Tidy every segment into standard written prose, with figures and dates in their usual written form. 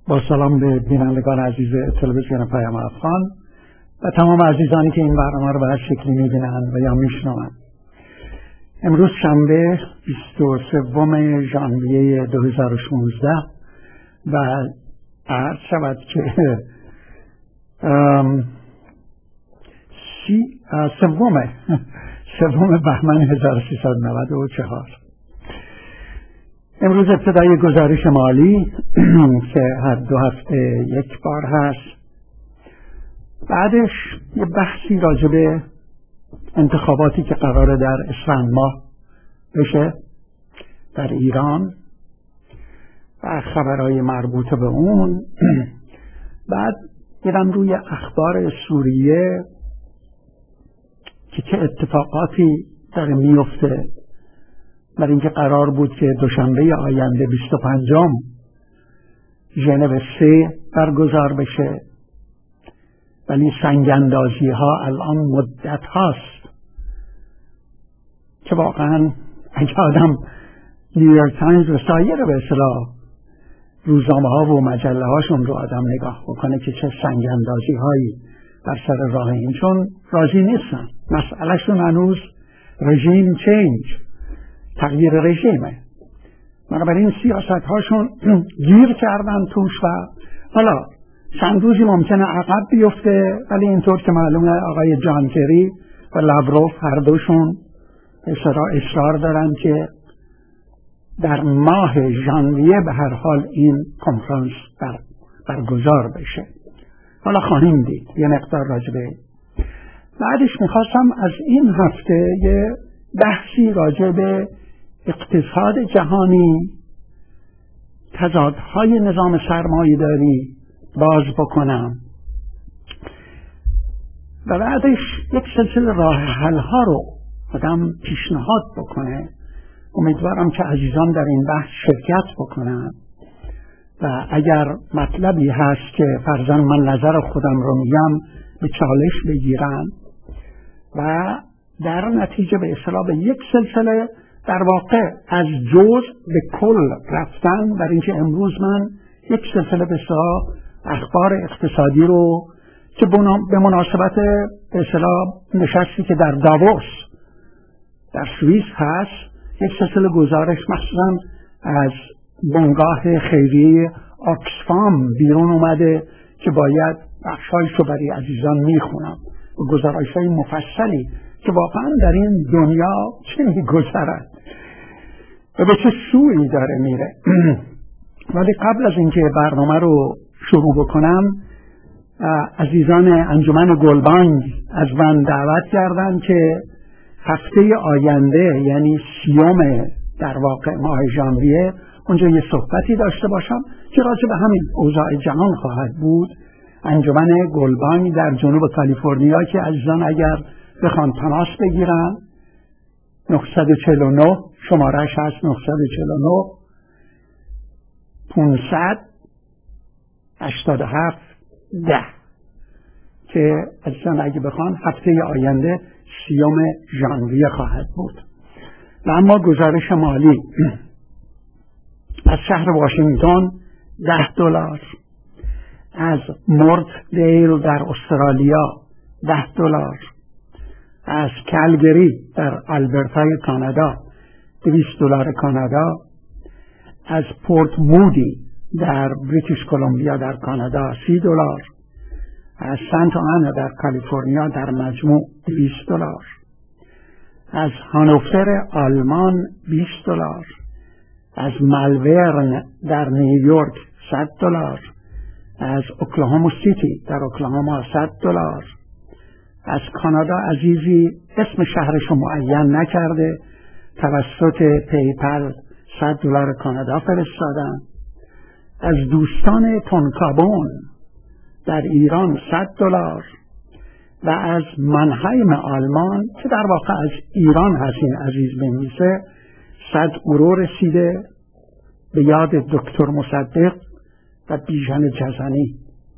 با سلام به بینندگان عزیز تلویزیون پیام افغان و تمام عزیزانی که این برنامه رو به هر شکلی می‌بینند و یا میشنوند. امروز شنبه 23 ژانویه 2016 و عرض شود که سوم بهمن 1394. امروز ابتدای گزارش مالی که هر 2 هفته یک بار هست. بعدش یه بحثی راجع به انتخاباتی که قراره در اسفند ماه بشه در ایران و خبرهای مربوط به اون. بعد میرم روی اخبار سوریه که چه اتفاقاتی داره میفته، برای اینکه قرار بود که دوشنبه آینده 25 ژنو 3 برگزار بشه، ولی سنگ‌اندازی ها الان مدت هاست که واقعا اگه آدم نیویورک تایمز و سایر به اصطلاح روزنامه ها و مجله هاشون رو آدم نگاه بکنه که چه سنگ‌اندازی هایی بر سر راه این، چون راضی نیستن. مسئلهشون هنوز رژیم چینج، تغییر رژیمه. بنابراین سیاست هاشون گیر کردن توش و حالا چند روزی ممکنه عقب بیفته، ولی اینطور که معلومه آقای جان کری و لاوروف هر دوشون اصرار دارن که در ماه ژانویه به هر حال این کنفرانس برگزار بشه. حالا خواهیم دید یه مقدار راجبه. بعدش میخواستم از این هفته یه بحثی راجع به اقتصاد جهانی، تضادهای نظام سرمایه‌داری باز بکنم و بعدش یک سلسله راه حل ها رو آدم پیشنهاد بکنه. امیدوارم که عزیزان در این بحث شرکت بکنن و اگر مطلبی هست که فرضاً من نظر خودم رو میگم به چالش بگیرن و در نتیجه به اصطلاح به یک سلسله در واقع از جزء به کل رفتن، برای اینکه امروز من یک سلسله به اصطلاح اخبار اقتصادی رو که به مناسبت به اصطلاح نشستی که در داووس در سوئیس هست، یک سلسله گزارش مخصوصا از بنگاه خیریه آکسفام بیرون اومده که باید بخشایش رو برای عزیزان میخونم و گزارش‌های مفصلی که واقعا در این دنیا چه میگذرد و به چه سوی داره میره. ولی قبل از اینکه برنامه رو شروع بکنم، عزیزان انجمن گلبانگ از من دعوت کردن که هفته آینده یعنی 30 در واقع ماه ژانویه اونجا یه صحبتی داشته باشم که راجع به همین اوضاع جهان خواهد بود. انجمن گلبانگ در جنوب کالیفرنیا که عزیزان اگر بخوان تماس بگیرن 949 شمارهش هست 949 587 10 که عزیزان اگه بخوان هفته آینده 30 ژانویه خواهد بود. و اما گزارش مالی از شهر واشنگتن $10، از مورت دیل در استرالیا $10، از کلگری در آلبرتای کانادا $200 کانادا، از پورت مودی در بریتیش کلمبیا در کانادا $30، از سنت آنا در کالیفرنیا در مجموع $200، از هانوفر آلمان $20، از ملورن در نیویورک $100، از اوکلاهوما سیتی در اوکلاهوما $100، از کانادا عزیزی اسم شهرش رو معین نکرده توسط پیپل $100 کانادا فرستادن، از دوستان تونکابون در ایران $100 و از منهایم آلمان که در واقع از ایران هست این عزیز بنویسه €100 رسیده به یاد دکتر مصدق و بیژن جزنی.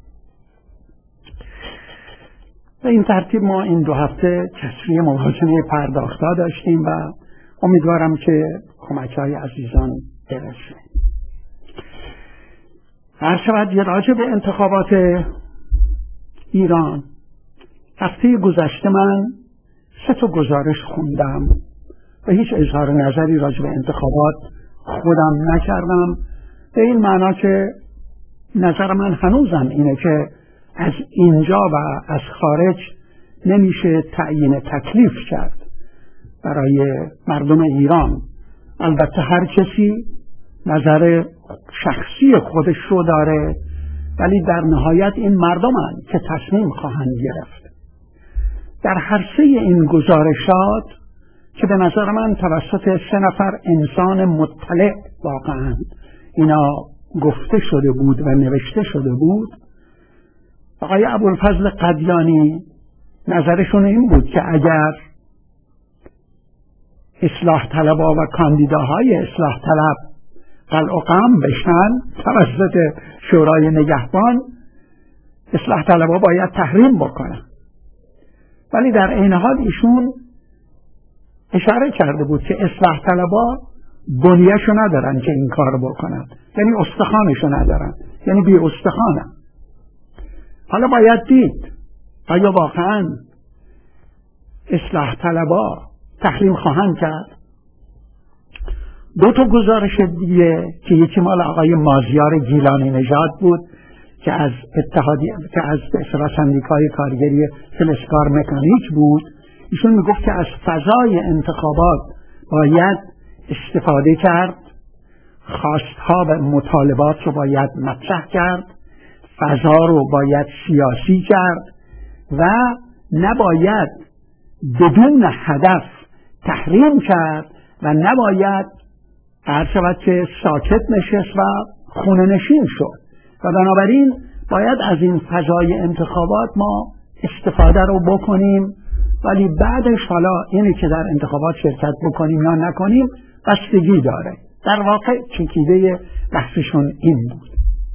به این ترتیب ما این 2 هفته کسری موازنه پرداخت‌ها داشتیم و امیدوارم که کمک‌های عزیزان برسه. هر شود یه راجع به انتخابات ایران، هفته گذشته من 3 گزارش خوندم و هیچ اظهار نظری راجع به انتخابات خودم نکردم، به این معنا که نظر من هنوزم اینه که از اینجا و از خارج نمیشه تعیین تکلیف کرد برای مردم ایران. البته هر کسی نظر شخصی خودش رو داره، ولی در نهایت این مردمن که تصمیم خواهند گرفت. در هر 3 این گزارشات که به نظر من توسط 3 نفر انسان مطلع واقعا اینا گفته شده بود و نوشته شده بود، آقای ابوالفضل قدیانی نظرشون این بود که اگر اصلاح طلبها و کاندیداهای اصلاح طلب قلع و قم بشن توسط شورای نگهبان، اصلاح طلبها باید تحریم بکنن. ولی در عین حال ایشون اشاره کرده بود که اصلاح طلبها بنیه‌شو ندارن که این کار بکنن، یعنی استخوانشو ندارن، یعنی بی استخوانن. حالا باید دید آیا واقعا اصلاح طلبها تحریم خواهند کرد. 2 گزارش دیگه که یکی مال آقای مازیار گیلانی نژاد بود که از سندیکای کارگری فلزکار مکانیک بود، ایشون میگفت که از فضای انتخابات باید استفاده کرد، خواستها و مطالبات رو باید مطرح کرد، فضا رو باید سیاسی کرد و نباید بدون هدف تحریم کرد و نباید هر شود که ساکت نشست و خونه نشین شد و بنابراین باید از این فضای انتخابات ما استفاده رو بکنیم، ولی بعدش حالا اینی که در انتخابات شرکت بکنیم یا نکنیم بستگی داره. در واقع چکیده بحثشون این بود.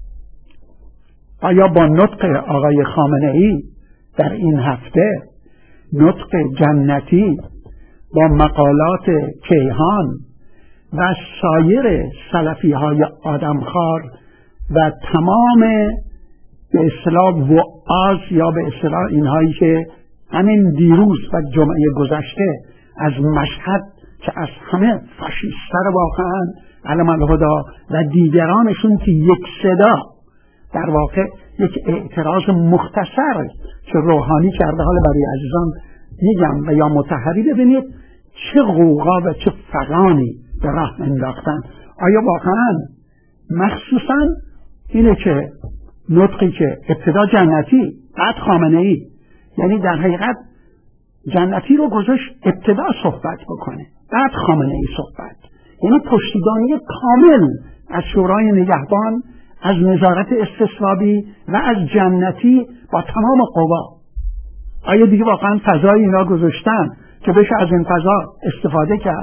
آیا با نطق آقای خامنه‌ای در این هفته، نطق جنتی، با مقالات کیهان و سایر سلفی های آدمخوار و تمام به اصطلاح وعاظ یا به اصطلاح اینهایی که همین دیروز و جمعه گذشته از مشهد که از همه فاشیست‌تر واقعا علم الهدا و دیگرانشون که یک صدا در واقع یک اعتراض مختصر که روحانی کرده، حالا برای عزیزان میگم و یا مطهری ببینید چه غوغا و چه فغانی به راه انداختن. آیا واقعا مخصوصا اینه که نطقی که ابتدا جنتی بعد خامنه‌ای، یعنی در حقیقت جنتی رو گذاشت ابتدا صحبت بکنه بعد خامنه‌ای صحبت، یعنی پشتیبانی کامل از شورای نگهبان، از نظارت استصوابی و از جنتی با تمام قوا. آیا دیگه واقعا فضای اینا گذاشتن که بشه از این فضا استفاده کرد؟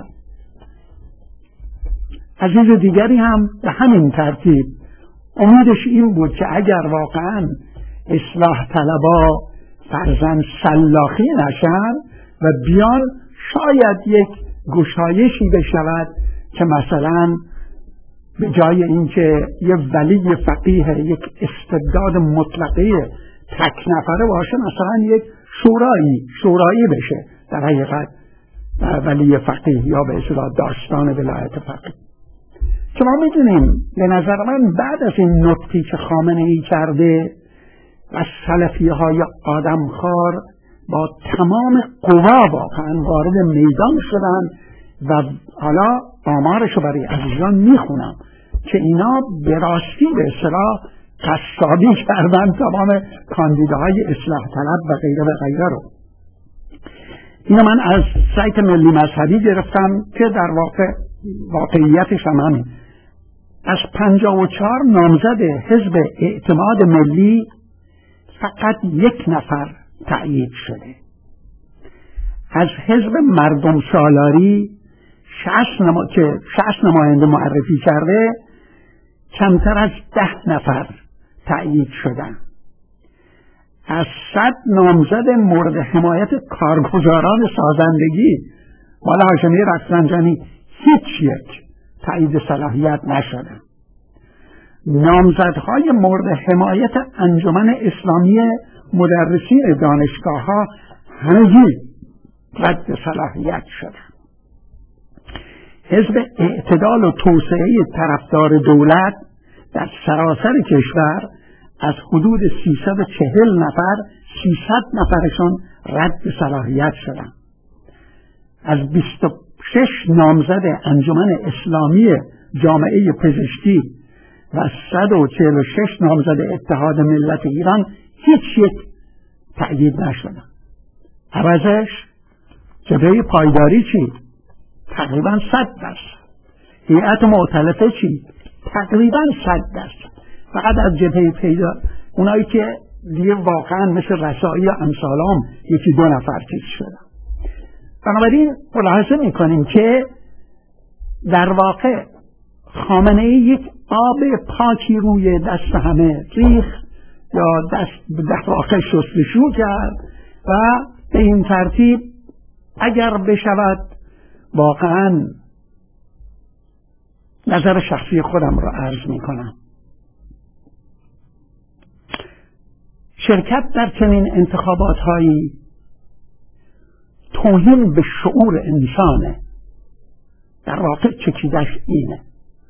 عزیز دیگری هم به همین ترتیب امیدش این بود که اگر واقعا اصلاح طلبا فرزند سلاخی نشن و بیان شاید یک گشایشی بشود که مثلا به جای اینکه یه ولی فقیه، یک استبداد مطلقی تک نفره باشه، مثلا یک شورایی بشه در حقیقت ولی فقیه یا به اصطلاح داستان ولایت فقیه. که ما میدونیم به نظر من بعد از این نطقی که خامنه‌ای کرده و سلفی های آدمخوار با تمام قوا واقعا وارد میدان شدن و حالا آمارشو برای عزیزان میخونم که اینا به راستی به اصطلاح قصابی کردن تمام کاندیداهای اصلاح طلب و غیره و غیره رو. اینو من از سایت ملی مذهبی گرفتم که در واقعیتش هم همین. از 54 نامزد حزب اعتماد ملی فقط 1 نفر تأیید شده. از حزب مردم سالاری 60 نماینده معرفی کرده، کمتر از 10 نفر تأیید شدن. از 100 نامزد مورد حمایت کارگزاران سازندگی مال هاشمی رفسنجانی هیچ یک تأیید صلاحیت نشدن. نامزدهای مورد حمایت انجمن اسلامی مدرسین دانشگاه‌ها همگی رد صلاحیت شدند. حزب اعتدال و توسعه طرفدار دولت در سراسر کشور از حدود 340 نفر 300 نفرشون رد صلاحیت شدند. از 26 نامزد انجمن اسلامی جامعه پزشکی و 146 نامزد اتحاد ملت ایران هیچ یک تأیید نشدند. عوضش جبهه پایداری چی؟ تقریبا 100%. هیئت مؤتلفه چی؟ تقریبا 100%. فقط از جبهه پیدا اونایی که دیگه واقعا مثل رسایی و امثالام یکی دو نفر چیز شدن. بنابراین ملاحظه میکنیم که در واقع خامنه ای یک آب پاکی روی دست همه ریخت یا در واقع شستشو کرد و به این ترتیب اگر بشود واقعا نظر شخصی خودم را عرض میکنم، شرکت در چنین انتخابات هایی توهین به شعور انسانه. در واقع چکیدش اینه.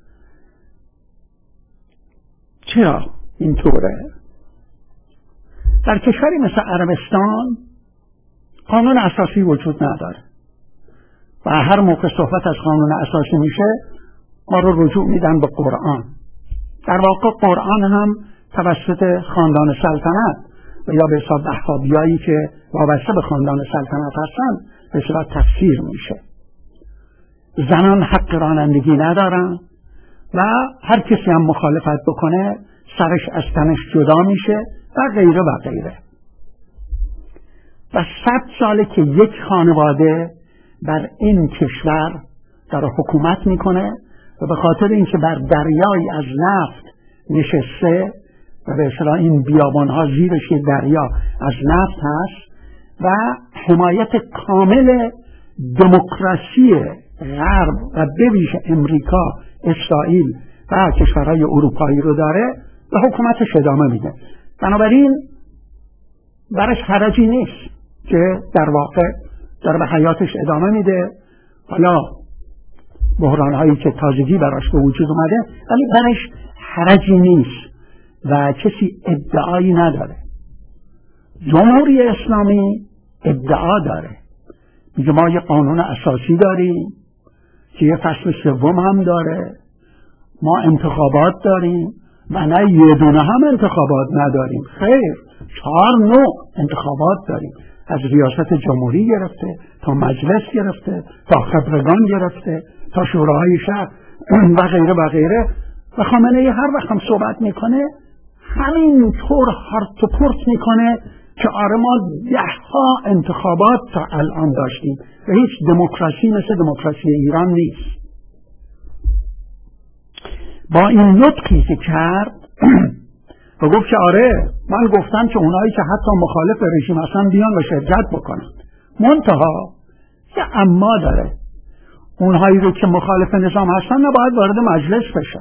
چرا اینطوره؟ در کشوری مثل عربستان قانون اساسی وجود نداره و هر موقع صحبت از قانون اساسی میشه ما رو رجوع میدن به قرآن. در واقع قرآن هم توسط خاندان سلطنت و یا به حساب وهابیایی که وابسته به خاندان سلطنت هستن به صورت تفسیر میشه. زنان حق رانندگی ندارن و هر کسی هم مخالفت بکنه سرش از تنش جدا میشه و غیره و غیره. و 100 ساله که یک خانواده بر این کشور داره حکومت میکنه و به خاطر اینکه بر دریای از نفت نشسته و به اصطلاح این بیابانها زیرش دریا از نفت هست و حمایت کامل دموکراسی غرب و به ویژه امریکا، اسرائیل و کشورهای اروپایی رو داره و حکومتش ادامه میده. بنابراین برش حرجی نیست که در واقع داره به حیاتش ادامه میده. حالا بحرانهایی که تازگی براش به وجود اومده ولی برش حرجی نیست و کسی ادعایی نداره. جمهوری اسلامی ادعا داره، میگه ما یه قانون اساسی داریم که یه فصل سوم هم داره، ما انتخابات داریم و نه یه دونه هم انتخابات نداریم. خیر، 4 نوع انتخابات داریم، از ریاست جمهوری گرفته تا مجلس گرفته تا خبرگان گرفته تا شوراهای شهر و غیره و غیره. و خامنه‌ای هر وقت هم صحبت میکنه همینطور هارت و پورت میکنه که آره ما 10 انتخابات تا الان داشتیم و هیچ دموکراسی مثل دموکراسی ایران نیست. با این نطقی که کرد و گفت که آره من گفتم که اونایی که حتی مخالف رژیم هستن بیان و شرکت بکنن، منتها یه اما داره، اونهایی رو که مخالف نظام هستن نباید وارد مجلس بشن.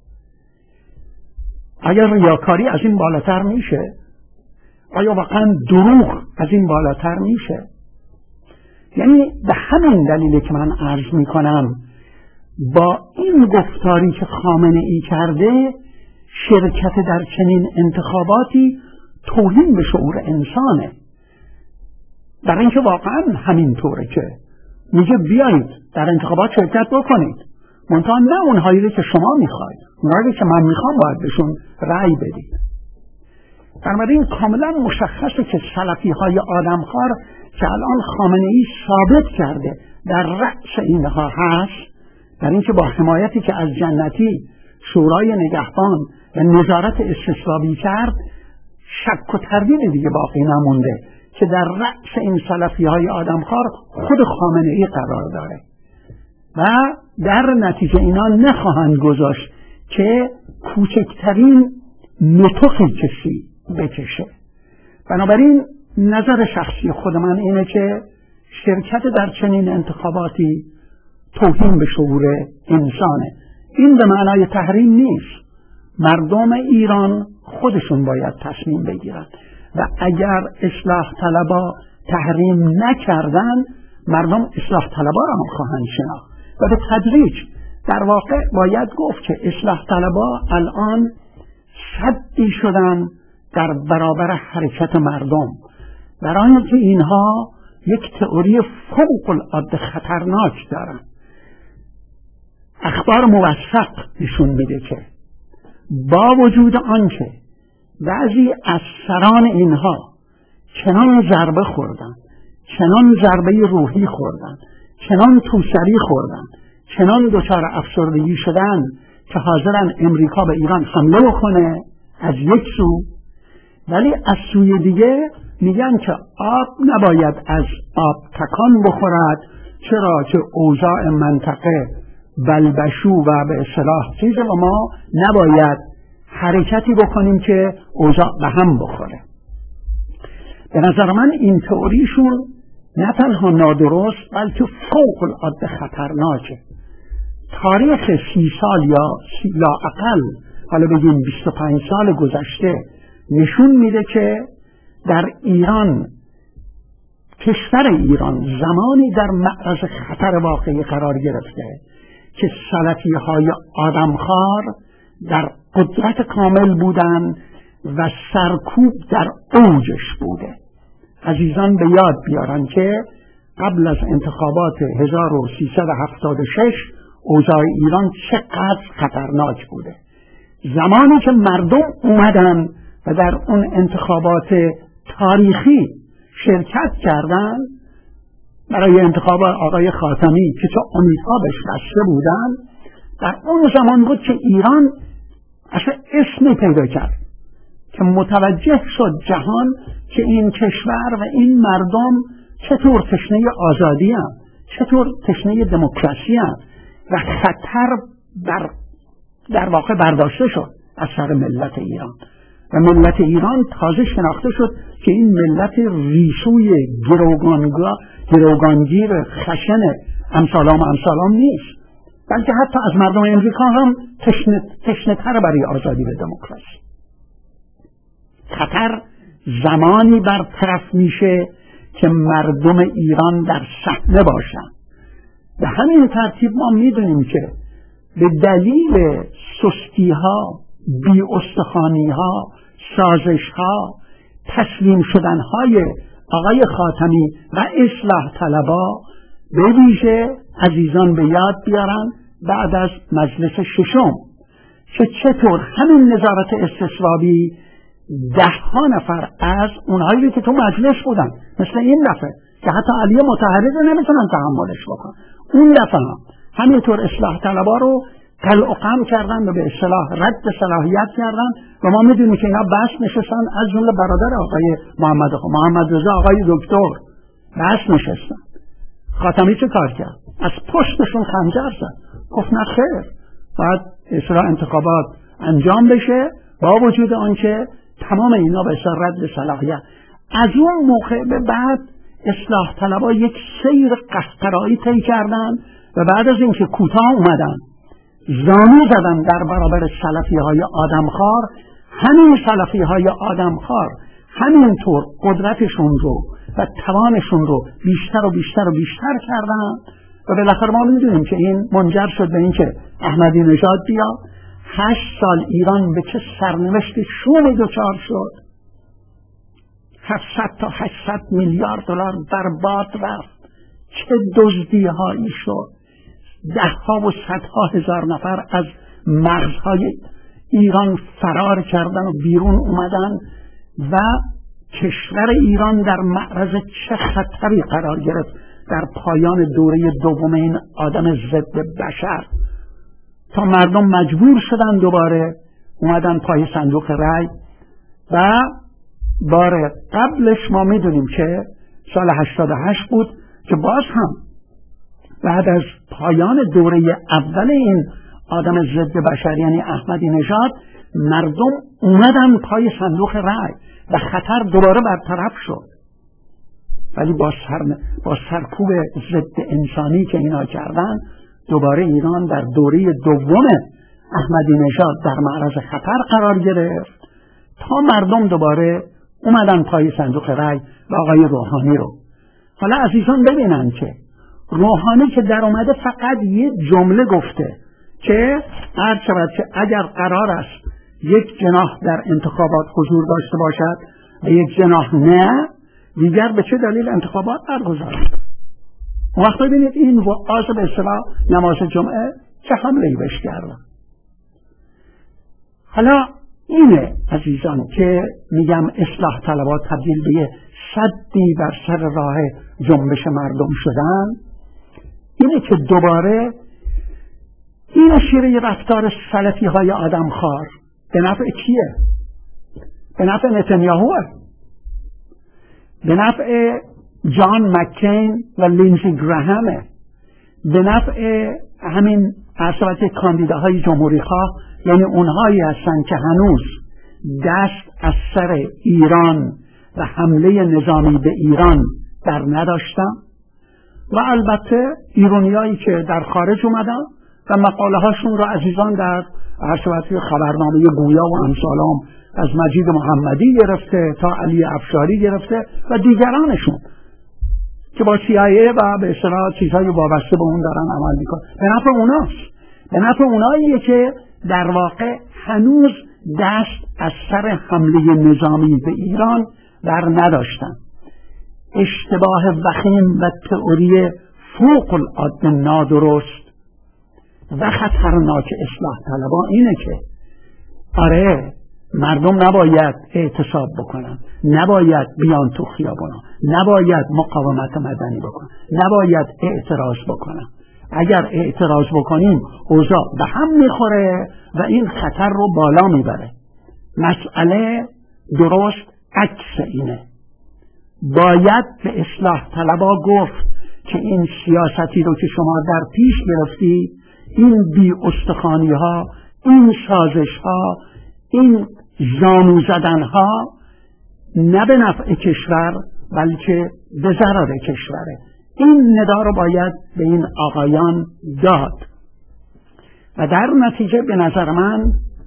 اگر ریاکاری از این بالاتر میشه؟ آیا واقعا دروغ از این بالاتر میشه؟ یعنی به همین دلیلی که من عرض میکنم با این گفتاری که خامنه ای کرده شرکت در چنین انتخاباتی توهین به شعور انسانه. در اینکه واقعا همینطوره که میگه بیایید در انتخابات شرکت بکنید، منتها نه اونهایی رو که شما میخواید، اونهایی که من میخوام باید بهشون رأی بدید. بنابراین کاملا مشخصه که سلفی های آدمخوار که الان خامنه ای ثابت کرده در رأس اینها هست، در اینکه با حمایتی که از جنتی شورای نگهبان و نظارت استصوابی کرد شک و تردید دیگه باقی نمونده که در رأس این سلفی های آدمخوار خود خامنه ای قرار داره و در نتیجه اینا نخواهند گذاشت که کوچکترین نطقی کسی بکشه. بنابراین نظر شخصی خود من اینه که شرکت در چنین انتخاباتی توهین به شعور انسانه. این به معنای تحریم نیست، مردم ایران خودشون باید تصمیم بگیرن و اگر اصلاح طلبا تحریم نکردن مردم اصلاح طلبا را هم خواهند شناخت و به تدریج در واقع باید گفت که اصلاح طلبا الان سدی شدن در برابر حرکت مردم، برای اینکه اینها یک تئوری فوق العاده خطرناک دارن. اخبار موثق نشون میده که با وجود آنکه بعضی از سران اینها چنان ضربه خوردن، چنان ضربه روحی خوردن، چنان توسری خوردن، چنان دچار افسردگی شدن که حاضرن امریکا به ایران حمله بکنه از یک سو، ولی از سوی دیگه میگن که آب نباید از آب تکان بخورد، چرا که اوضاع منطقه بلبشو و به اصطلاح چیز و ما نباید حرکتی بکنیم که اوضاع به هم بخوره. به نظر من این تئوریشون نه تنها نادرست بلکه فوق العاده خطرناکه. تاریخ 30 سال یا لااقل حالا بگیم 25 سال گذشته نشون میده که در ایران، کشور ایران زمانی در معرض خطر واقعی قرار گرفته که سلفی‌های آدمخوار در قدرت کامل بودن و سرکوب در اوجش بوده. عزیزان به یاد بیارن که قبل از انتخابات 1376 اوضاع ایران چقدر خطرناک بوده. زمانی که مردم اومدن و در اون انتخابات تاریخی شرکت کردن برای انتخاب آقای خاتمی که چه امیدها بهش بسته بودن، در اون زمان بود که ایران اصلا اسمی پیدا کرد که متوجه شد جهان که این کشور و این مردم چطور تشنه آزادی هستند، چطور تشنه دموکراسی هستند و خطر در واقع برداشته شد از سر ملت ایران و ملت ایران تازه شناخته شد که این ملت ریسوی گروگانگیر خشن امثالام نیست، بلکه حتی از مردم امریکا هم تشنه تر برای آزادی و دموکراسی. خطر زمانی برطرف میشه که مردم ایران در صحنه باشن. به همین ترتیب ما میدونیم که به دلیل سستی ها، بی استخوانی ها، سازش ها، تسلیم شدن های آقای خاتمی و اصلاح طلبا به ویژه عزیزان به یاد بیارن بعد از مجلس ششم که چطور همین نظارت استصوابی 10 نفر از اونهایی که تو مجلس بودن مثل این دفعه که حتی علی مطهری رو نمیتونن تحملش بکنن، اون دفعه همینطور اصلاح طلبا رو قلع و قم کردن و به اصطلاح رد صلاحیت کردن و ما میدونیم که اینا بس نشستن، از جمله برادر آقای محمد رضا آقای دکتر بس نشستن. خاتمی چه کار کرد؟ از پشتشون خنجر زد، گفت نه خیر، باید اصلاح انتخابات انجام بشه با وجود آنکه تمام اینا به اصطلاح رد صلاحیت. از اون موقع به بعد اصلاح طلبا یک سیر قهقرایی طی کردن و بعد از اینکه کوتاه اومدن زانو زدن در برابر سلفی‌های آدمخوار، همین سلفی‌های آدمخوار همینطور قدرتشون رو و توانشون رو بیشتر و بیشتر و بیشتر کردن و بالاخره ما میدونیم که این منجر شد به این که احمدی نژاد بیاد. 8 سال ایران به چه سرنوشت شومی دچار شد. 700 تا 800 میلیارد دلار برباد رفت. چه دزدی هایی شد. 10 و 100 هزار نفر از مرزهای ایران فرار کردن و بیرون اومدن و کشور ایران در معرض چه خطری قرار گرفت در پایان دوره دوم این آدم ضد بشر تا مردم مجبور شدن دوباره اومدن پای صندوق رای. و بار قبلش ما میدونیم که سال 88 بود که باز هم بعد از پایان دوره اول این آدم ضد بشر یعنی احمدی نژاد مردم اومدن پای صندوق رای و خطر دوباره برطرف شد، ولی با سرکوب ضد انسانی که اینا کردن دوباره ایران در دوره دوم احمدی نژاد در معرض خطر قرار گرفت تا مردم دوباره اومدن پای صندوق رای و آقای روحانی رو. حالا عزیزان ببینن که روحانی که در اومده فقط یک جمله گفته که هر شود که اگر قرار است یک جناح در انتخابات حضور داشته باشد و یک جناح نه، دیگر به چه دلیل انتخابات برگزار شد. اون وقت ببینید این وعاظ به اصطلاح نماز جمعه چه حمله‌ای بهش کردن. حالا اینه عزیزان که میگم اصلاح طلبات تبدیل به سدی بر سر راه جنبش مردم شدن. اینه که دوباره این شیره رفتار سلفی های آدمخوار به نفع کیه؟ به نفع نتانیاهوه، به نفع جان مکین و لینزی گراهمه، به نفع همین اصابت کاندیداهای جمهوری خواه، یعنی اونهایی هستن که هنوز دست از سر ایران و حمله نظامی به ایران در نداشتن و البته ایرانیایی که در خارج اومدن و مقاله هاشون را عزیزان در عرصبتی خبرنامه گویا و امثالام از مجید محمدی گرفته تا علی افشاری گرفته و دیگرانشون که با CIA و به اصطلاح چیزهای وابسته به اون دارن عمل میکنن، به نفع اوناست، به نفع اوناییه که در واقع هنوز دست از سر حمله نظامی به ایران بر نداشتن. اشتباه وخیم و تئوری فوق العاده نادرست و خطرناک اصلاح طلبان اینه که آره مردم نباید اعتصاب بکنن، نباید بیان تو خیابونا، نباید مقاومت مدنی بکنن، نباید اعتراض بکنن. اگر اعتراض بکنیم اوضاع به هم میخوره و این خطر رو بالا میبره. مسئله درست عکس اینه. باید به اصلاح طلبا گفت که این سیاستی رو که شما در پیش گرفتی، این بی استخوانی ها، این سازش ها، این زانو زدن ها نه به نفع کشور بلکه به ضرر کشوره. این ندا رو باید به این آقایان داد و در نتیجه به نظر من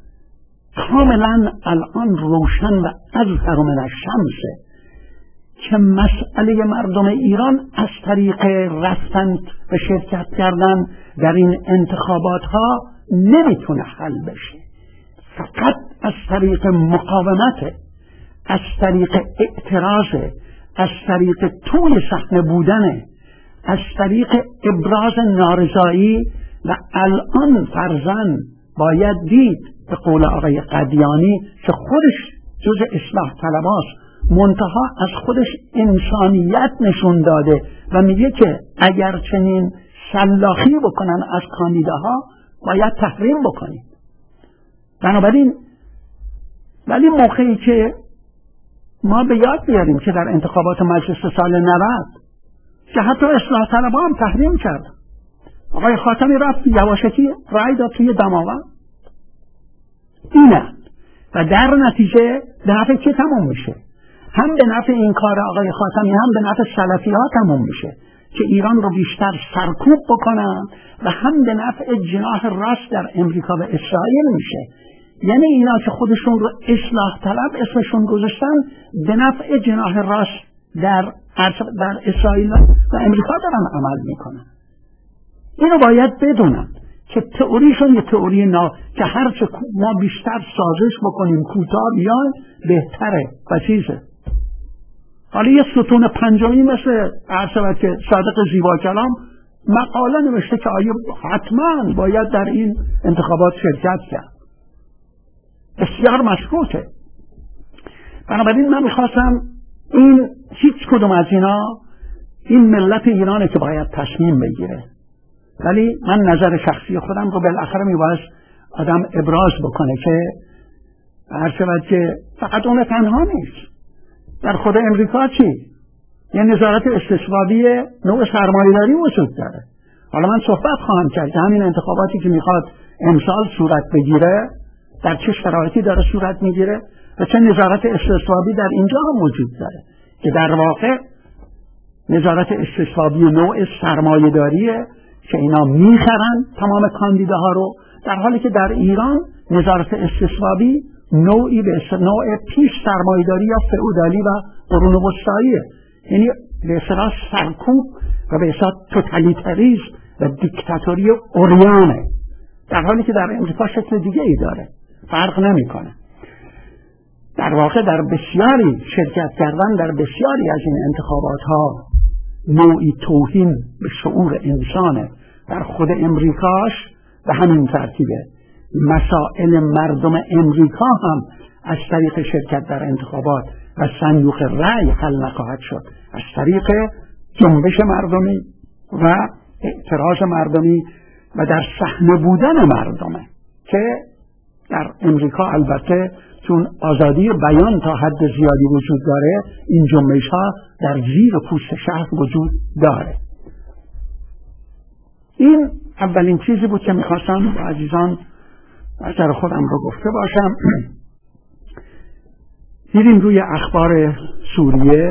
کاملا الان روشن و اظهر من الشمس که مسئله مردم ایران از طریق رفتن و شرکت کردن در این انتخابات ها نمیتونه حل بشه. فقط از طریق مقاومت، از طریق اعتراض، از طریق توی صحنه بودن، از طریق ابراز نارضایی. و الان فرضاً باید دید به قول آقای قدیانی که خودش جز اصلاح طلباست، منتها از خودش انسانیت نشون داده و میگه که اگر چنین سلاخی بکنن از کاندیداها باید تحریم بکنید. بنابراین ولی موقعی که ما به یاد بیاریم که در انتخابات مجلس سال 90 که حتی اصلاح طلبها هم تحریم کرد، آقای خاتمی رفت یواشکی رای داد توی دماوند. اینه و در نتیجه به نفع که تموم میشه؟ هم به نفع این کار آقای خاتمی، هم به نفع سلفی ها تموم میشه که ایران رو بیشتر سرکوب بکنن و هم به نفع جناح راست در امریکا و اسرائیل میشه. یعنی اینا که خودشون رو اصلاح طلب اسمشون گذاشتن، به نفع جناح راست در اسرائیل و امریکا دارن عمل میکنن. اینو باید بدونن که تئوریشون یه تئوری که هرچه ما بیشتر سازش بکنیم کوتاه بیان بهتره و چیزه. حالا یه ستون پنجمی مثل عرصبت که صادق زیبا کلام مقاله نوشته که آیا حتما باید در این انتخابات شرکت کرد. بسیار مشکوکه. بنابراین من میخواستم این هیچ کدوم از اینا این ملت ایرانه که باید تصمیم بگیره، ولی من نظر شخصی خودم رو بالاخره میباید آدم ابراز بکنه که هرچند که فقط اون تنها نیست. در خود امریکا چی؟ یه نظارت استثبابی نوع سرمایه‌داری وجود داره. حالا من صحبت خواهم کرد که همین انتخاباتی که میخواد امسال صورت بگیره در چه شرایطی داره صورت میگیره و چه نظارت استثبابی در اینجا هم وجود داره که در واقع نظارت استثبابی نوع سرمایه‌داریه که اینا میخرن تمام کاندیداها رو در حالی که در ایران نظارت استصوابی نوعی به نوع پیش سرمایه‌داری یا فئودالی و قرون وسطاییه، یعنی به اصطلاح سرکوب و به اصطلاح توتالیتاریسم و دیکتاتوری اوریانه، در حالی که در امریکا شکل دیگه ای داره، فرق نمیکنه. در واقع در بسیاری شرکت کردن در بسیاری از این انتخابات ها نوعی توهین به شعور انسانه. در خود امریکاش به همین ترتیبه. مسائل مردم امریکا هم از طریق شرکت در انتخابات و صندوق رأی حل نخواهد شد، از طریق جنبش مردمی و اعتراض مردمی و در صحنه بودن مردمه که در امریکا البته چون آزادی بیان تا حد زیادی وجود داره، این جنبش ها در زیر پوست شهر وجود داره. این اولین چیزی بود که میخواستم با عزیزان نظر خودم رو گفته باشم. دیدیم روی اخبار سوریه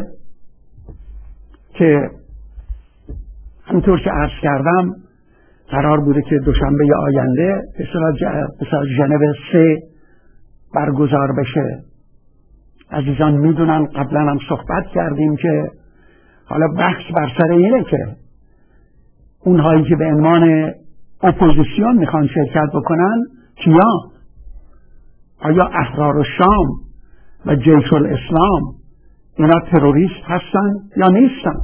که همینطور که عرض کردم قرار بوده که دوشنبه آینده به ژنو 3 برگزار بشه. عزیزان میدونن قبلا هم صحبت کردیم که حالا بحث بر سر اینه که اونهایی که به عنوان اپوزیسیون میخوان شرکت بکنن کیا؟ آیا احرار الشام و جیش الاسلام اینا تروریست هستن یا نیستن؟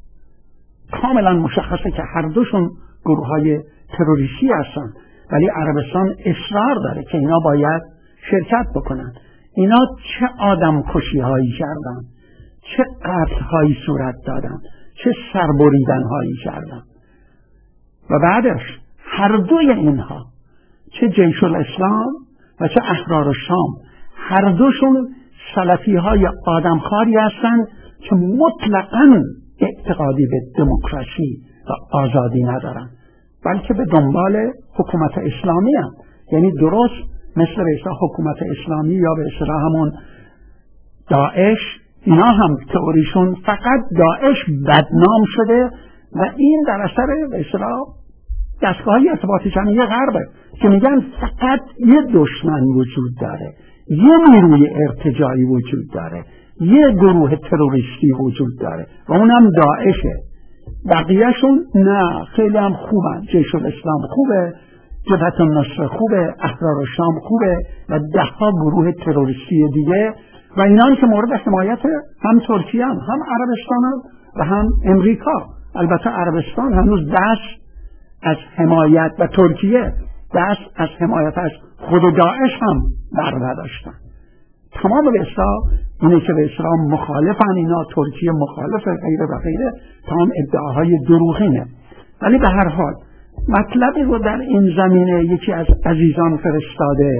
کاملا مشخصه که هر دوشون گروه های تروریستی هستن، ولی عربستان اصرار داره که اینا باید شرکت بکنن. اینا چه آدم کشی هایی کردن، چه قتل هایی صورت دادن، چه سربریدن هایی کردن و بعدش هر دوی اینها چه جیش الاسلام و چه احرار الشام هر دوشون سلفی های آدمخواری هستند که مطلقاً اعتقادی به دموکراسی و آزادی ندارن، بلکه به دنبال حکومت اسلامی هم. یعنی درست مثل به اصطلاح حکومت اسلامی یا به اصطلاح همون داعش، اینا هم تئوریشون فقط داعش بدنام شده و این در اثر به اصطلاح دستگاه‌های ارتباط جمعی غربه که میگن فقط یه دشمن وجود داره، یه نیروی ارتجاعی وجود داره، یه گروه تروریستی وجود داره و اونم داعشه. بقیهشون نه، خیلی هم خوبن. جیش الاسلام خوبه، جبهت النصر خوبه، احرار الشام خوبه و 10 گروه تروریستی دیگه و اینان که مورد حمایت هم ترکیه هم عربستان و هم امریکا. البته عربستان هنوز دست از حمایت و ترکیه دست از حمایت از خود داعش هم برنداشتن. تمام به اصطلاح اینه که به اصطلاح مخالفن اینا، ترکیه مخالفه غیره و غیره، تمام ادعاهای دروغینه. ولی به هر حال مطلبی رو در این زمینه یکی از عزیزان فرستاده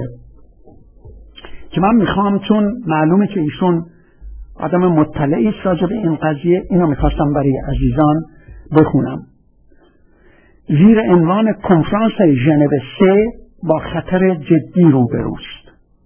که من میخوام، چون معلومه که ایشون آدم مطلعی است راجع به این قضیه، اینو میخواستم برای عزیزان بخونم. زیر عنوان کنفرانس ژنو 3 با خطر جدی روبروست.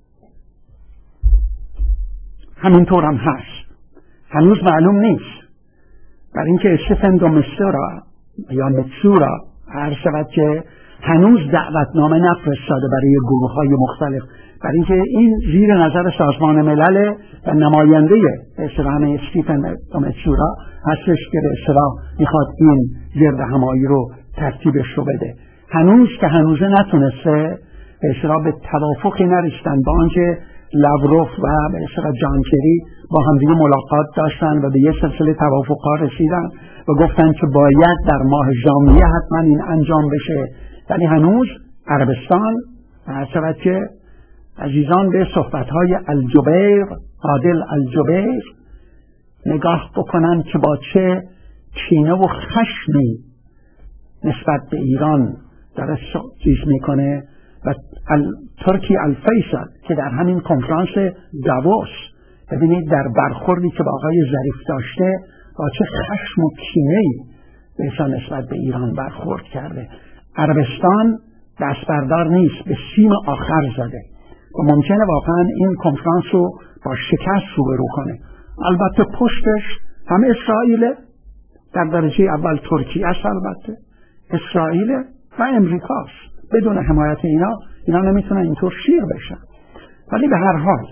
همینطور هم هست، هنوز معلوم نیست. برای اینکه استفن دو مستورا یا متسورا عرض شود که هنوز دعوتنامه نفرستاده برای گروه های مختلف، برای اینکه این زیر نظر سازمان ملل و نماینده اصطلاح استفن دو متسورا هستش که به اصطلاح میخواد این گرد همایی رو ترتیبش رو بده. هنوز که هنوزه نتونسته به اصطلاح به توافقی نرسیدن، با آنکه لاوروف و به اصطلاح جان کری با هم دیگه ملاقات داشتن و به یه سلسله توافق‌ها رسیدن و گفتن که باید در ماه ژانویه حتما این انجام بشه. ولی هنوز عربستان حسب که عزیزان به صحبت‌های الجبیر، عادل الجبیر نگاه بکنن که با چه کینه و خشمی نسبت به ایران داره چیز میکنه و ترکی الفیصل که در همین کنفرانس داووس ببینید در برخوردی که با آقای ظریف داشته با چه خشم و کینه‌ای بهشان نسبت به ایران برخورد کرده. عربستان دست بردار نیست، به سیم آخر زده و ممکنه واقعا این کنفرانس رو با شکست روبرو کنه. البته پشتش هم اسرائیل، در درجه اول ترکیه است، البته اسرائیل و امریکاست. بدون حمایت اینا نمیتونن اینطور شیر بشن. ولی به هر حال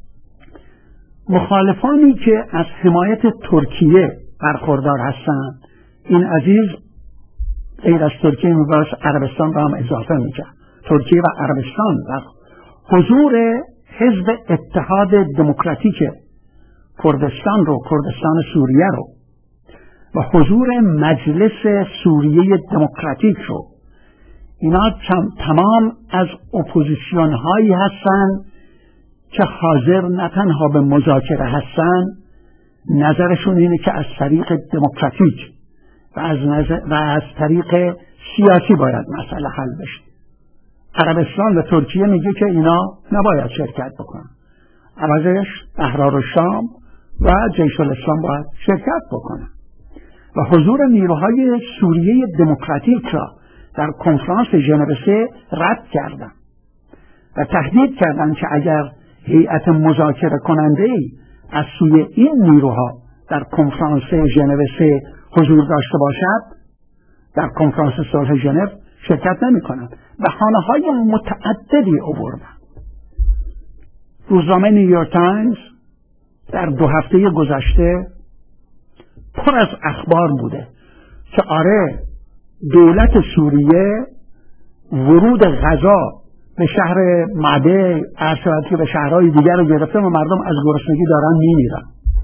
مخالفانی که از حمایت ترکیه برخوردار هستند، این عزیز غیر از ترکیه میباید عربستان را هم اضافه میکرد، ترکیه و عربستان و حضور حزب اتحاد دموکراتیک کردستان سوریه رو و حضور مجلس سوریه دموکراتیک رو، اینا تمام از اپوزیسیون هایی هستند که حاضر نه تنها به مذاکره هستند، نظرشون اینه که از طریق دموکراتیک و از طریق سیاسی باید مسئله حل بشه. عربستان و ترکیه میگه که اینا نباید شرکت بکنن، عوضش احرار الشام و جیش الاسلام باید شرکت بکنن. و حضور نیروهای سوریه دموکراتیک را در کنفرانس ژنو 3 رد کردند و تهدید کردند که اگر هیئت مذاکره کننده ای از سوی این نیروها در کنفرانس ژنو 3 حضور داشته باشد، در کنفرانس صلح ژنو شرکت نمی کنند. بهانه‌های متعددی آوردند. روزنامه نیویورک تایمز در 2 هفته گذشته پر از اخبار بوده که آره دولت سوریه ورود غذا به شهر معده ارشادی و شهرهای دیگر رو گرفته و مردم از گرسنگی دارن میمیرن.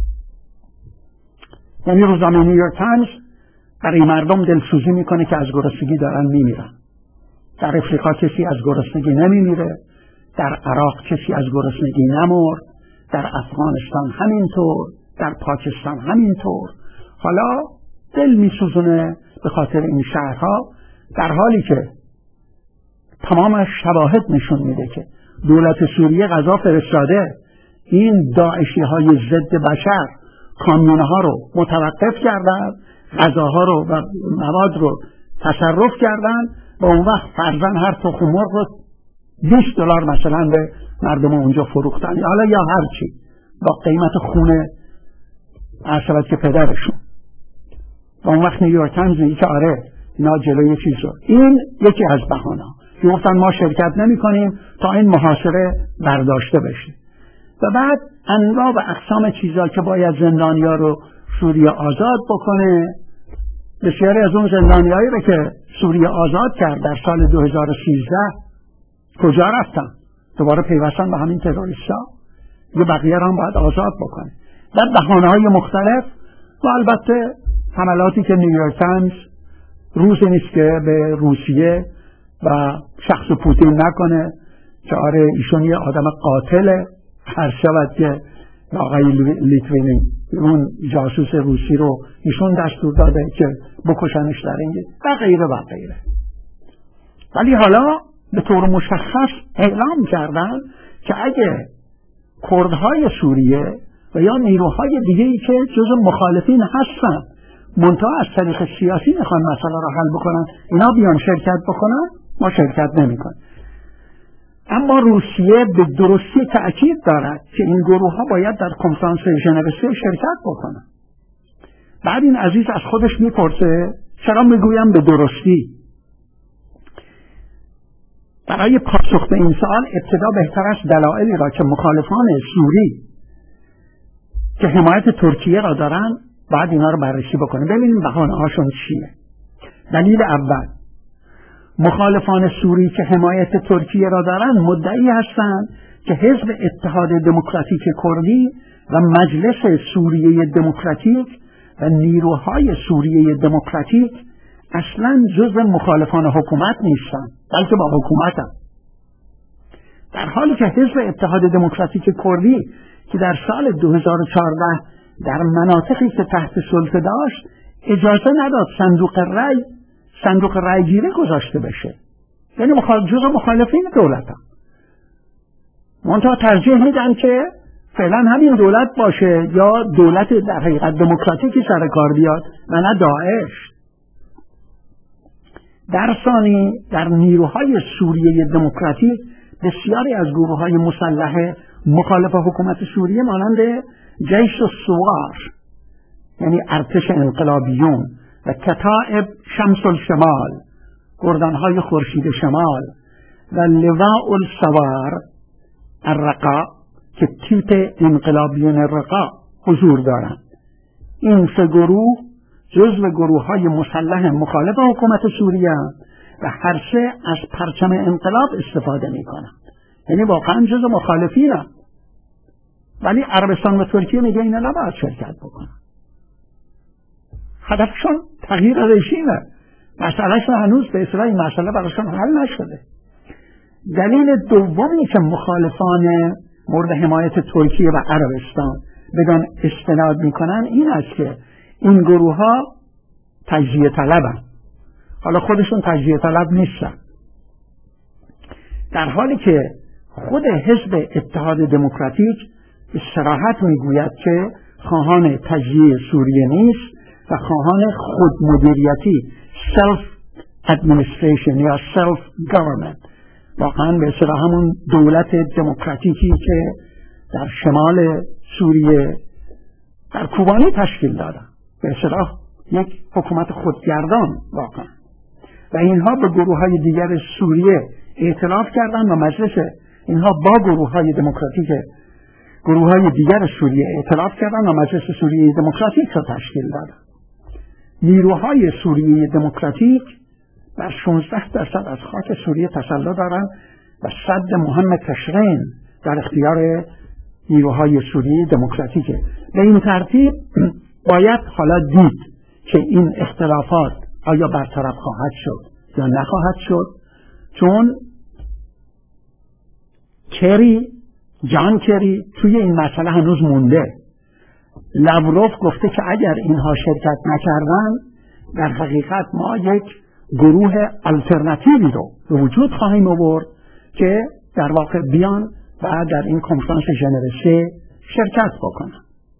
یعنی روزنامه نیویورک تایمز برای مردم دلسوزی میکنه که از گرسنگی دارن میمیرن. در افریقا کسی از گرسنگی نمیمیره، در عراق کسی از گرسنگی نمرد، در افغانستان همینطور، در پاکستان همینطور. حالا دل میسوزونه به خاطر این شهرها، در حالی که تمام شواهد نشون میده که دولت سوریه غذا فرستاده، این داعشی های ضد بشر کامیونها رو متوقف کردن، غذاها رو و مواد رو تصرف کردن و اون وقت فرضاً هر تخم مرغ رو $20 مثلا به مردم اونجا فروختن، حالا یا هر چی با قیمت خونه عرشبت که پدرشون. و اون وقت نیویورک تایمز میگه که آره اینا جلوی چیز رو، این یکی از بهانه که گفتن ما شرکت نمی کنیم تا این محاصره برداشته بشه. و بعد انواع و اقسام چیزا که باید زندانیا رو سوریه آزاد بکنه. بسیاری از اون زندانیایی رو که سوریه آزاد کرد در سال 2013 کجا رفتن؟ دوباره پیوستن به همین تروریستا. یه بقیه رو هم باید آزاد بکنه. در بهانه‌های مختلف و البته حملاتی که نیویورک تایمز روزی نیست که به روسیه و شخص پوتین نکنه که آره ایشون یه آدم قاتله، هر شود که آقای لیتوینی اون جاسوس روسی رو ایشون دستور داده که بکشنش در این و غیره و غیره. ولی حالا به طور مشخص اعلام کردن که اگه کردهای سوریه و یا نیروهای دیگه‌ای که جزو مخالفین هستن منتها از طریق سیاسی میخوان مسئله را حل بکنن، اینا بیان شرکت بکنن، ما شرکت نمیکنیم. اما روسیه به درستی تأکید دارد که این گروه ها باید در کنفرانس ژنو 3 شرکت بکنن. بعد این عزیز از خودش میپرسه چرا میگویم به درستی؟ برای پاسخ به این سوال ابتدا بهتر است دلایلی را که مخالفان سوری که حمایت ترکیه را دارن بعد اینا رو بررسی بکنه، ببینیم بهانه هاشون چیه. دلیل اول، مخالفان سوری که حمایت ترکیه را دارن مدعی هستند که حزب اتحاد دموکراتیک کردی و مجلس سوریه دموکراتیک و نیروهای سوریه دموکراتیک اصلا جزء مخالفان حکومت نیستند، بلکه با حکومت هم. در حالی که حزب اتحاد دموکراتیک کردی که در سال 2014 در مناطقی که تحت سلطه داشت اجازه نداد صندوق رای گیری گذاشته بشه، یعنی جزء مخالفین دولت هم. منتها ترجیح میدن که فعلا همین دولت باشه یا دولت در حقیقت دموکراتیکی سر کار بیاد و نه داعش. در ثانی در نیروهای سوریه دموکراتیک بسیاری از گروه‌های مسلح مخالف حکومت سوریه مانند جیش الثوار یعنی ارتش انقلابیون و کتائب شمس الشمال گردنهای خورشید شمال و لواء السوار الرقا که تیپ انقلابیون رقا حضور دارند. این سه گروه جزو گروه‌های مسلح مخالف حکومت سوریه و هر سه از پرچم انقلاب استفاده می‌کنند. یعنی واقعا جزو مخالفینند. ولی عربستان و ترکیه میگه اینا نباید شرکت بکنن. هدفشون تغییر رژیمه. مسئلهشون هنوز به اصطلاح این مسئله براشون حل نشده. دلیل دومی که مخالفان مورد حمایت ترکیه و عربستان بدان استناد میکنن این است که این گروه ها تجزیه طلبن. حالا خودشون تجزیه طلب نیستن، در حالی که خود حزب اتحاد دموکراتیک به صراحت میگوید که خواهان تجزیه سوریه نیست و خواهان خودمدیریتی self administration یا self government، واقعا به اصطلاح همون دولت دموکراتیکی که در شمال سوریه در کوبانی تشکیل دادن، به اصطلاح یک حکومت خودگردان واقعا. و اینها به گروه های دیگر سوریه ائتلاف کردن و مجلس اینها با گروه های دموکراتیک گروه های دیگر سوریه ائتلاف کردن و مجلس سوریه دموکراتیک را تشکیل دادن. نیروهای سوریه دموکراتیک بر 16% از خاک سوریه تسلط دارند و صد مهم تشرین در اختیار نیروهای سوریه دموکراتیکه. به این ترتیب باید حالا دید که این اختلافات آیا برطرف خواهد شد یا نخواهد شد، چون جان کری توی این مسئله هنوز مونده. لاوروف گفته که اگر اینها شرکت نکردن در حقیقت ما یک گروه آلترناتیوی رو به وجود خواهیم آورد که در واقع بیان و در این کنفرانس ژنو 3 شرکت بکنن.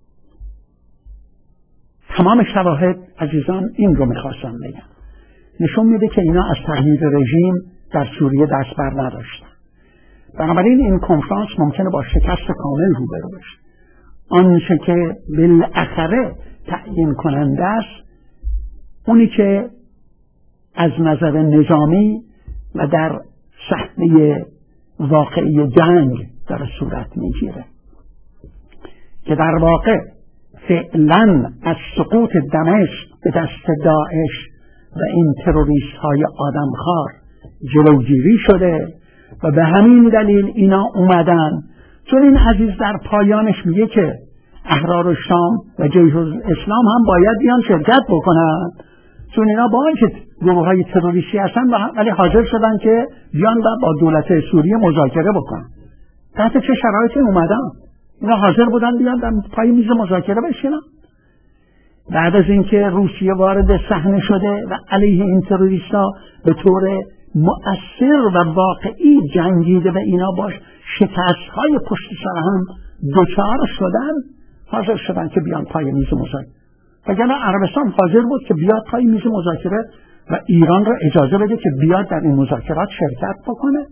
تمام شواهد عزیزان این رو میخواستم بگم، نشون میده که اینا از تغییر رژیم در سوریه دست بر نداشتن. بنابراین این کنفرانس ممکنه با شکست کامل روبرو بشه. آنچه که بالاخره تعیین کننده است اونی که از نظر نظامی و در صحنه واقعی جنگ در صورت میگیره که در واقع فعلا از سقوط دمشق به دست داعش و این تروریست های آدمخوار جلوگیری شده و به همین دلیل اینا اومدن. چون این عزیز در پایانش میگه که احرار الشام و جیش الاسلام هم باید بیان شرکت بکنن، چون اینا با اینکه گروه های تروریستی هستن ولی حاضر شدن که بیان و با دولت سوریه مذاکره بکنن. تحت چه شرایطی اومدن؟ اینا حاضر بودن بیان در پای میز مذاکره بشینن. بعد از اینکه روسیه وارد صحنه شده و علیه این تروریستا به طور مؤثر و واقعی جنگیده و اینا باش شکست های پشت سر هم دچار شدن، حاضر شدن که بیان پای میز مذاکره. وگرنه عربستان حاضر بود که بیاد پای میز مذاکره و ایران را اجازه بده که بیاد در این مذاکرات شرکت بکنه.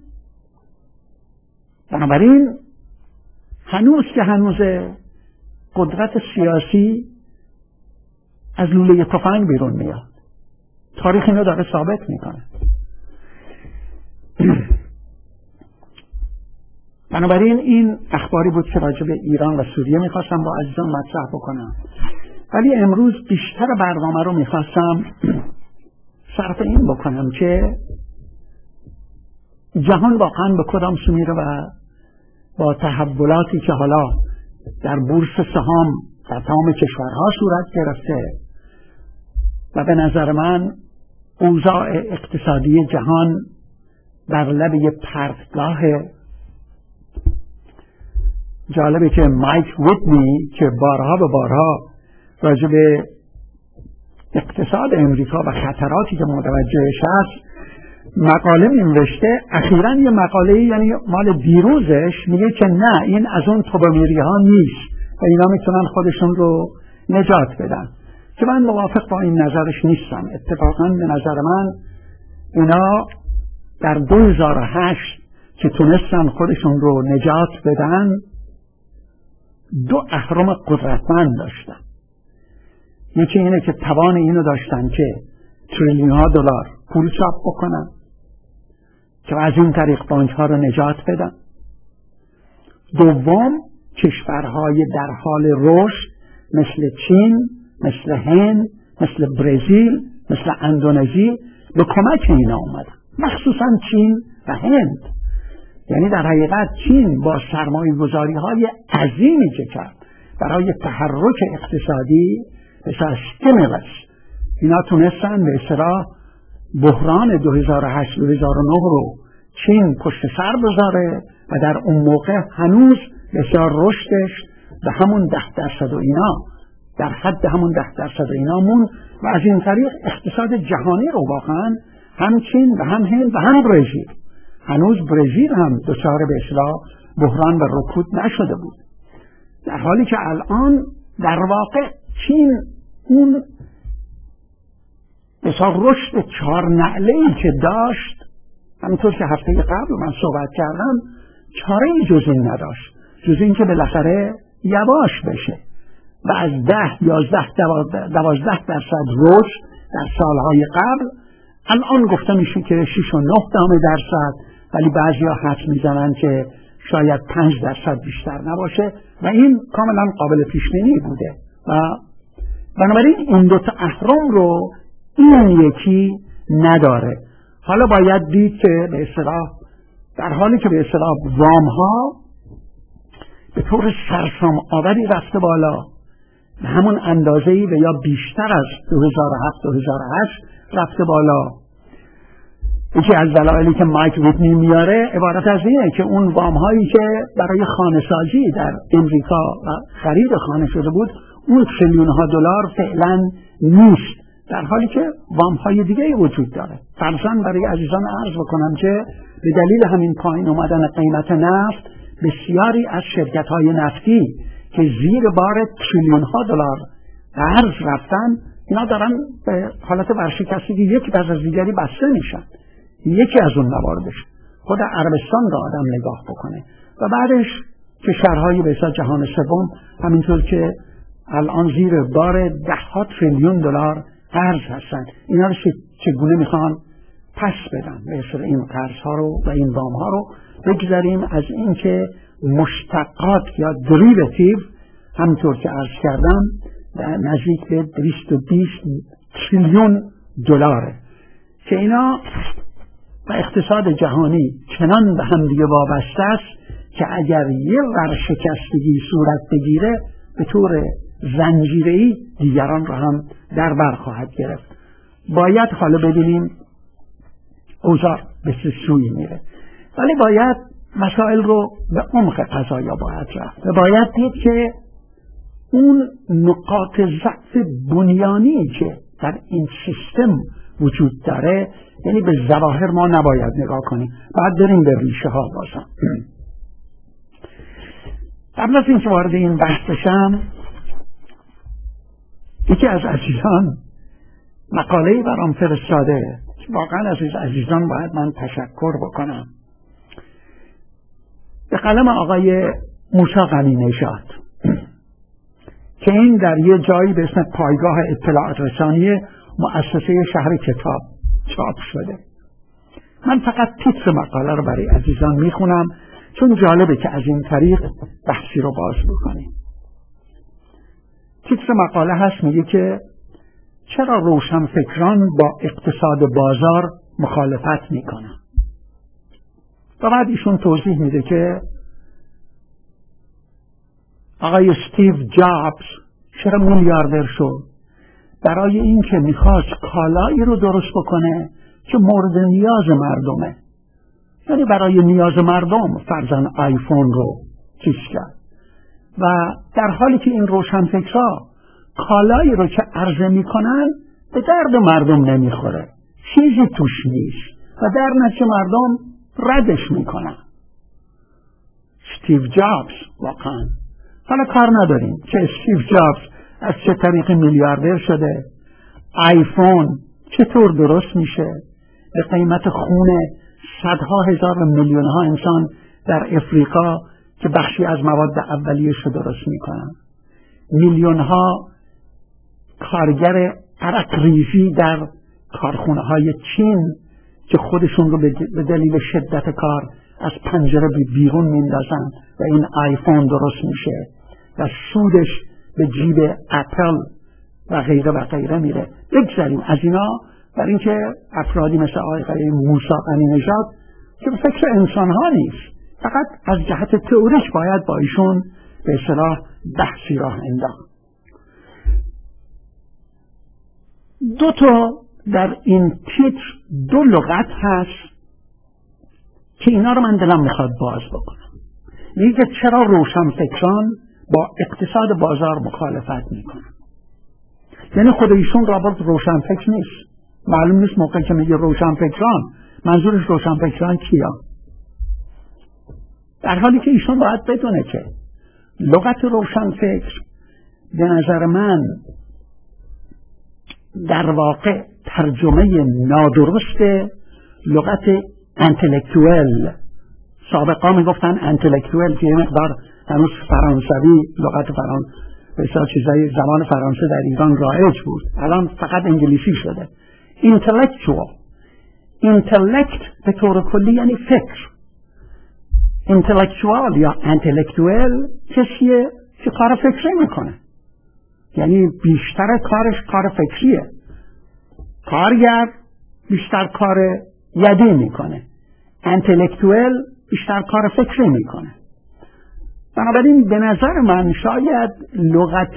بنابراین هنوز که هنوز قدرت سیاسی از لوله تفنگ بیرون میاد. تاریخ اینو داره ثابت میکنه. بنابراین این اخباری بود که راجع به ایران و سوریه میخواستم با عزیزان مطرح بکنم. ولی امروز بیشتر برنامه رو میخواستم صرف این بکنم که جهان واقعا به کدام سو میره و با تحولاتی که حالا در بورس سهام در تمام کشورها صورت گرفته و به نظر من اوضاع اقتصادی جهان بر لب یک پرتگاه. جالبه که مایک وودنی که بارها به بارها راجع به اقتصاد امریکا و خطراتی که متوجهش هست مقاله می‌نوشته، اخیراً یه مقاله یعنی مال دیروزش میگه که نه این از اون توبمیری ها نیست و اینا میتونن خودشون رو نجات بدن، که من موافق با این نظرش نیستم. اتفاقاً به نظر من اینا در 2008 که تونستن خودشون رو نجات بدن 2 اهرم قدرتمند داشتن. یکی اینه که توان اینو داشتن که تریلیون ها دلار پول چاپ بکنن که از این طریق بانک‌ها رو نجات بدن. دوم، کشورهای در حال رشد مثل چین، مثل هند، مثل برزیل، مثل اندونزی به کمک اینا اومدن، مخصوصا چین و هند. یعنی در حقیقت چین با سرمایه‌گذاری‌های عظیمی که کرد برای تحرک اقتصادی مثل استیمولس، اینا تونستن به اصطلاح بحران 2008-2009 رو چین پشت سر بذاره و در اون موقع هنوز بسیار رشدش به همون 10% و اینا، در حد همون 10% و اینا مون و از این طریق اقتصاد جهانی رو واقعا هم چین و هم هند و هم برزیل، هنوز برزیل هم دچار به اصطلاح بحران و رکود نشده بود، در حالی که الان در واقع چین اون بسیار رشد 4 نعله‌ای که داشت، همینطور که هفته قبل من صحبت کردم، چاره‌ای جز این نداشت، جز این که بالاخره یواش بشه و از 10 11 12% رشد در سالهای قبل الان گفته میشه که 6.9%، ولی بعضیا حدس میزنن که شاید 5% بیشتر نباشه و این کاملا قابل پیش بینی بوده و بنابراین این دو تا اهرم رو این یکی نداره. حالا باید دید که به اصطلاح در حالی که به اصطلاح وام ها به طور سرسام آوری رفته بالا به همون اندازه‌ای و یا بیشتر از 2007-2008 رفته بالا، یکی از دلایلی که مایک ویتنی میاره عبارت از اینه که اون وام هایی که برای خانه سازی در امریکا و خرید خانه شده بود اون تریلیون ها دلار فعلا نیست، در حالی که وام های دیگه وجود داره. فرضاً برای عزیزان عرض بکنم که به دلیل همین پایین اومدن قیمت نفت بسیاری از شرکت های نفتی که زیر بار تریلیون ها دلار قرض رفتن، اینا دارن به حالت ورشکستگی یکی بعد از دیگری بسته میشن. یکی از اون مواردش خود عربستان را آدم نگاه بکنه و بعدش کشورهای به اصطلاح جهان سوم همینطور که الان زیر بار 10 تریلیون دلار قرض هستن، اینا رو چگونه میخوان پس بدن؟ به اصطلاح این قرض ها رو و این وام ها رو بگذاریم از این که مشتقات یا دریوتیو همینطور که عرض کردم نزدیک به 220 تریلیون دلاره که اینا و اقتصاد جهانی چنان به هم دیگه وابسته است که اگر یه ورشکستگی صورت بگیره به طور زنجیره‌ای دیگران را هم در بر خواهد گرفت. باید حالا ببینیم اوضاع به چه سوی میره، ولی باید مسائل رو به عمق قضایا باید رفت و باید دید که اون نقاط ضعف بنیانی که در این سیستم وجود داره، یعنی به ظواهر ما نباید نگاه کنیم، باید بریم به ریشه ها بازم. قبل از اینکه وارد این بحث بشم، یکی از عزیزان مقاله‌ای برام فرستاده، واقعا از عزیزان باید من تشکر بکنم، به قلم آقای موسی غنی‌نژاد که این در یه جایی به اسم پایگاه اطلاعات رسانی مؤسسه شهر کتاب چاپ شده. من فقط تیتر مقاله رو برای عزیزان میخونم چون جالبه که از این طریق بحثی رو باز بکنیم. تیتر مقاله هست میگه که چرا روشنفکران با اقتصاد بازار مخالفت میکنن و بعد ایشون توضیح میده که آقای استیو جابز چرا میلیاردر شد؟ برای این که میخواست کالایی رو درست بکنه که مورد نیاز مردمه، یعنی برای نیاز مردم فرضاً آیفون رو چیز کرد و در حالی که این روشنفکرها کالایی رو که عرضه میکنن به درد مردم نمیخوره، چیزی توش نیست و در نتیجه مردم ردش میکنن. استیو جابز واقعا، حالا کار نداریم که استیو جابز از چه طریق میلیاردر شده، آیفون چطور درست میشه، به قیمت خون صدها هزار و میلیون ها انسان در افریقا که بخشی از مواد اولیه‌اش رو درست میکنن، میلیون ها کارگر عرق ریزی در کارخونه های چین که خودشون رو به دلیل شدت کار از پنجره بیرون میندازن و این آیفون درست میشه و سودش به جیب اپل و غیره و غیره میره. بگذاریم از اینا، برای اینکه افرادی مثل آقای موسی غنی‌نژاد که به فکر انسان ها نیست، فقط از جهت تئوریش باید با ایشون به اصطلاح بحثی راه انداخت. دو تا در این تیتر دو لغت هست که اینا رو من دلم میخواد باز بکنم. میگه چرا روشنفکران با اقتصاد بازار مخالفت میکنن. یعنی خود ایشون رابرت روشنفکر نیست. معلوم نیست موقعی که میگه روشنفکران منظورش روشنفکران کیا، در حالی که ایشون باید بدونه که لغت روشنفکر به نظر من در واقع ترجمه نادرست لغت انتلکتوئل. سابقا میگفتن انتلکتوئل که یه مقدار هنوز فرانسوی، لغت بسیار چیزای زبان فرانسه در ایران رایج بود، الان فقط انگلیسی شده. اینتלקچوال، اینتלקت به طور کلی یعنی فکر. اینتלקچوال یا انتلکتوئل کسیه که کار فکری میکنه، یعنی بیشتر کارش کار فکریه. کارگر بیشتر کار یدی میکنه، انتلکتوئل بیشتر کار فکری میکنه. بنابراین به نظر من شاید لغت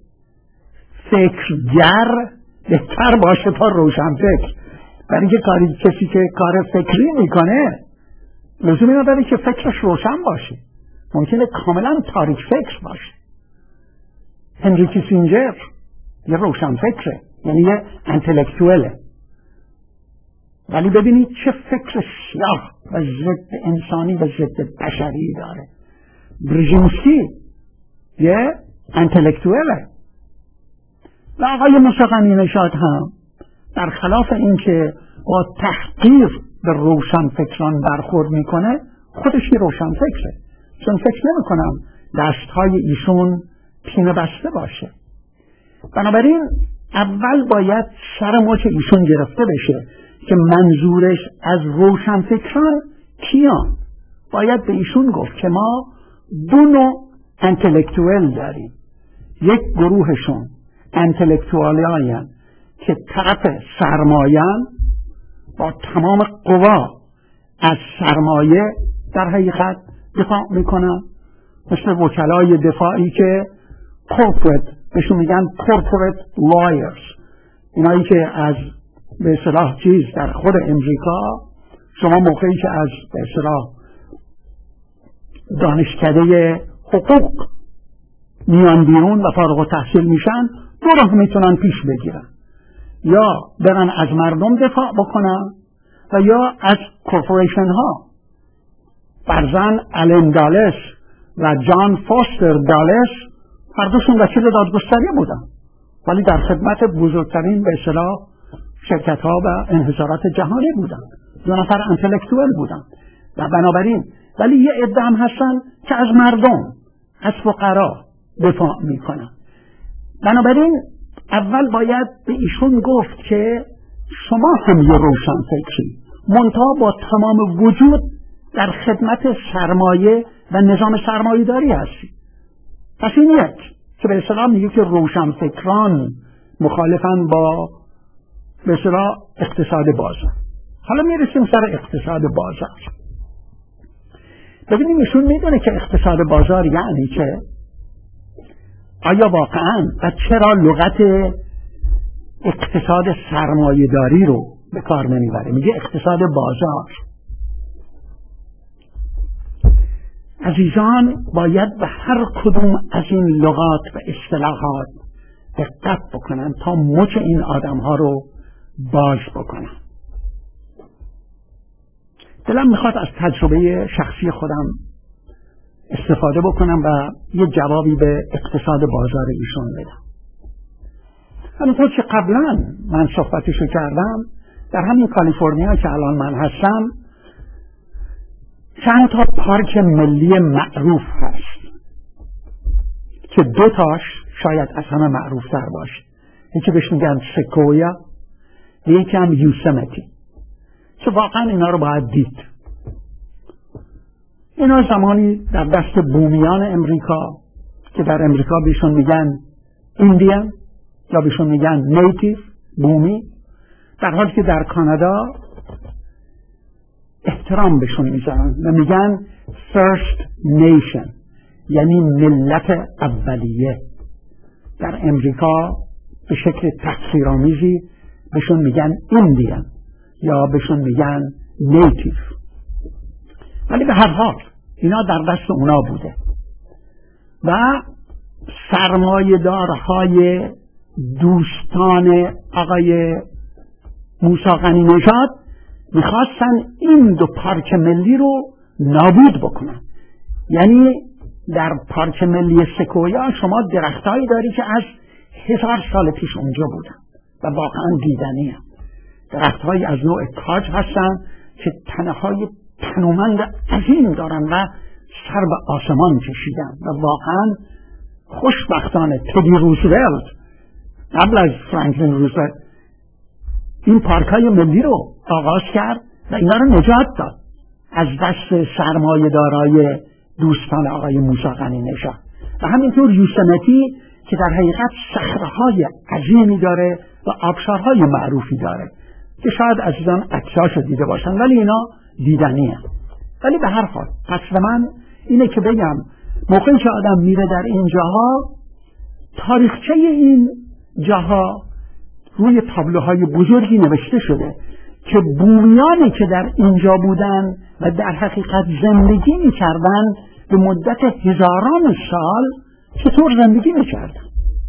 فکرگر بهتر باشه تا روشنفکر، برای اینکه کسی که کار فکری میکنه لزومی نداره که فکرش روشن باشه، ممکنه کاملا تاریک فکر باشه. هنری کیسینجر یه روشنفکره، یعنی یه انتلکتوئله، ولی ببینید چه فکر سیاه و ضد انسانی و ضد بشری داره. برژینسکی یه انتلکتوئله و آقای موسی غنی‌نژاد هم در خلاف اینکه با تحقیر به روشنفکران برخورد میکنه، خودش یه روشنفکره، چون فکر نمیکنم دستهای ایشون پینه بسته باشه. بنابراین اول باید سر مچ ایشون گرفته بشه که منظورش از روشنفکران کیان. باید به ایشون گفت که ما دو نوع انتلکتوئل داریم. یک گروهشون انتلکتوالیان که طرف سرمایه‌ان، با تمام قوا از سرمایه در حقیقت دفاع میکنن، مثل وکلای دفاعی که corporate بهشون میگن corporate lawyers، اینایی که از به اصطلاح چیز در خود امریکا شما موقعی که از به اصطلاح دانشکده حقوق میان بیرون و فارغ التحصیل میشن، دو راه میتونن پیش بگیرن، یا برن از مردم دفاع بکنن و یا از کورپوریشن ها. فرزن آلن دالس و جان فاستر دالس هر دوشون وکیل دادگستری بودن، ولی در خدمت بزرگترین به اصطلاح شرکت ها و انحصارات جهانی بودن. دو نفر انتلکتوئل بودن و بنابراین ولی یه عده هم هستن که از مردم، از فقرا دفاع میکنن. بنابراین اول باید به ایشون گفت که شما هم یه روشن فکری، منتها با تمام وجود در خدمت سرمایه و نظام سرمایه داری هستی. پس این یک که به اصطلاح میگه که روشن فکران مخالفن با به اصطلاح اقتصاد بازار. حالا میرسیم سر اقتصاد بازار. ببینیم ایشون میدونه که اقتصاد بازار یعنی که آیا واقعا و چرا لغت اقتصاد سرمایه داری رو به کار نمیبره، میگه اقتصاد بازار. عزیزان باید به هر کدوم از این لغات و اصطلاحات دقت بکنن تا مچ این آدم ها رو باز بکنن. دلم میخواد از تجربه شخصی خودم استفاده بکنم و یه جوابی به اقتصاد بازار ایشون بدم. همونطور که قبلا من صحبتشو کردم، در همین کالیفرنیا که الان من هستم چند تا پارک ملی معروف هست که دو تاش شاید از همه معروف تر باشه. یکی بهش میگن سکویا، یکی هم یوسمتی که واقعا اینا رو باید دید. اینا زمانی در دست بومیان امریکا که در امریکا بهشون میگن ایندین یا بهشون میگن نیتیو بومی، در حالی که در کانادا احترام بهشون میذارن و میگن First Nation، یعنی ملت اولیه. در امریکا به شکل تحقیرآمیزی بهشون میگن ایندین یا بهشون میگن نیتیو، ولی به هر حال اینا در دست اونا بوده و سرمایه‌دارهای دوستان آقای موسی غنی نژاد میخواستن این دو پارک ملی رو نابود بکنن. یعنی در پارک ملی سکویا شما درختایی داری که از 1000 سال پیش اونجا بودن و واقعا دیدنی هم. درختهایی از نوع کاج هستن که تنه‌های تنومند عظیم دارن و سر به آسمان کشیدن و واقعا خوشبختانه تدی روزولت قبل از فرانکلین روزولت این پارک‌های ملی رو آغاز کرد و اینا رو نجات داد از دست سرمایه‌دارای دوستان آقای موسی غنی نژاد. و همینطور یوسمتی که در حقیقت صخره‌های عظیمی داره و آبشارهای معروفی داره که شاید عزیزان عکساشو دیده باشن ولی اینا دیدنیه. ولی به هر حال قصد من اینه که بگم موقعی که آدم میره در این جاها، تاریخچه این جاها روی تابلوهای بزرگی نوشته شده که بومیانی که در اینجا بودن و در حقیقت زندگی میکردن به مدت هزاران سال چطور زندگی میکردن.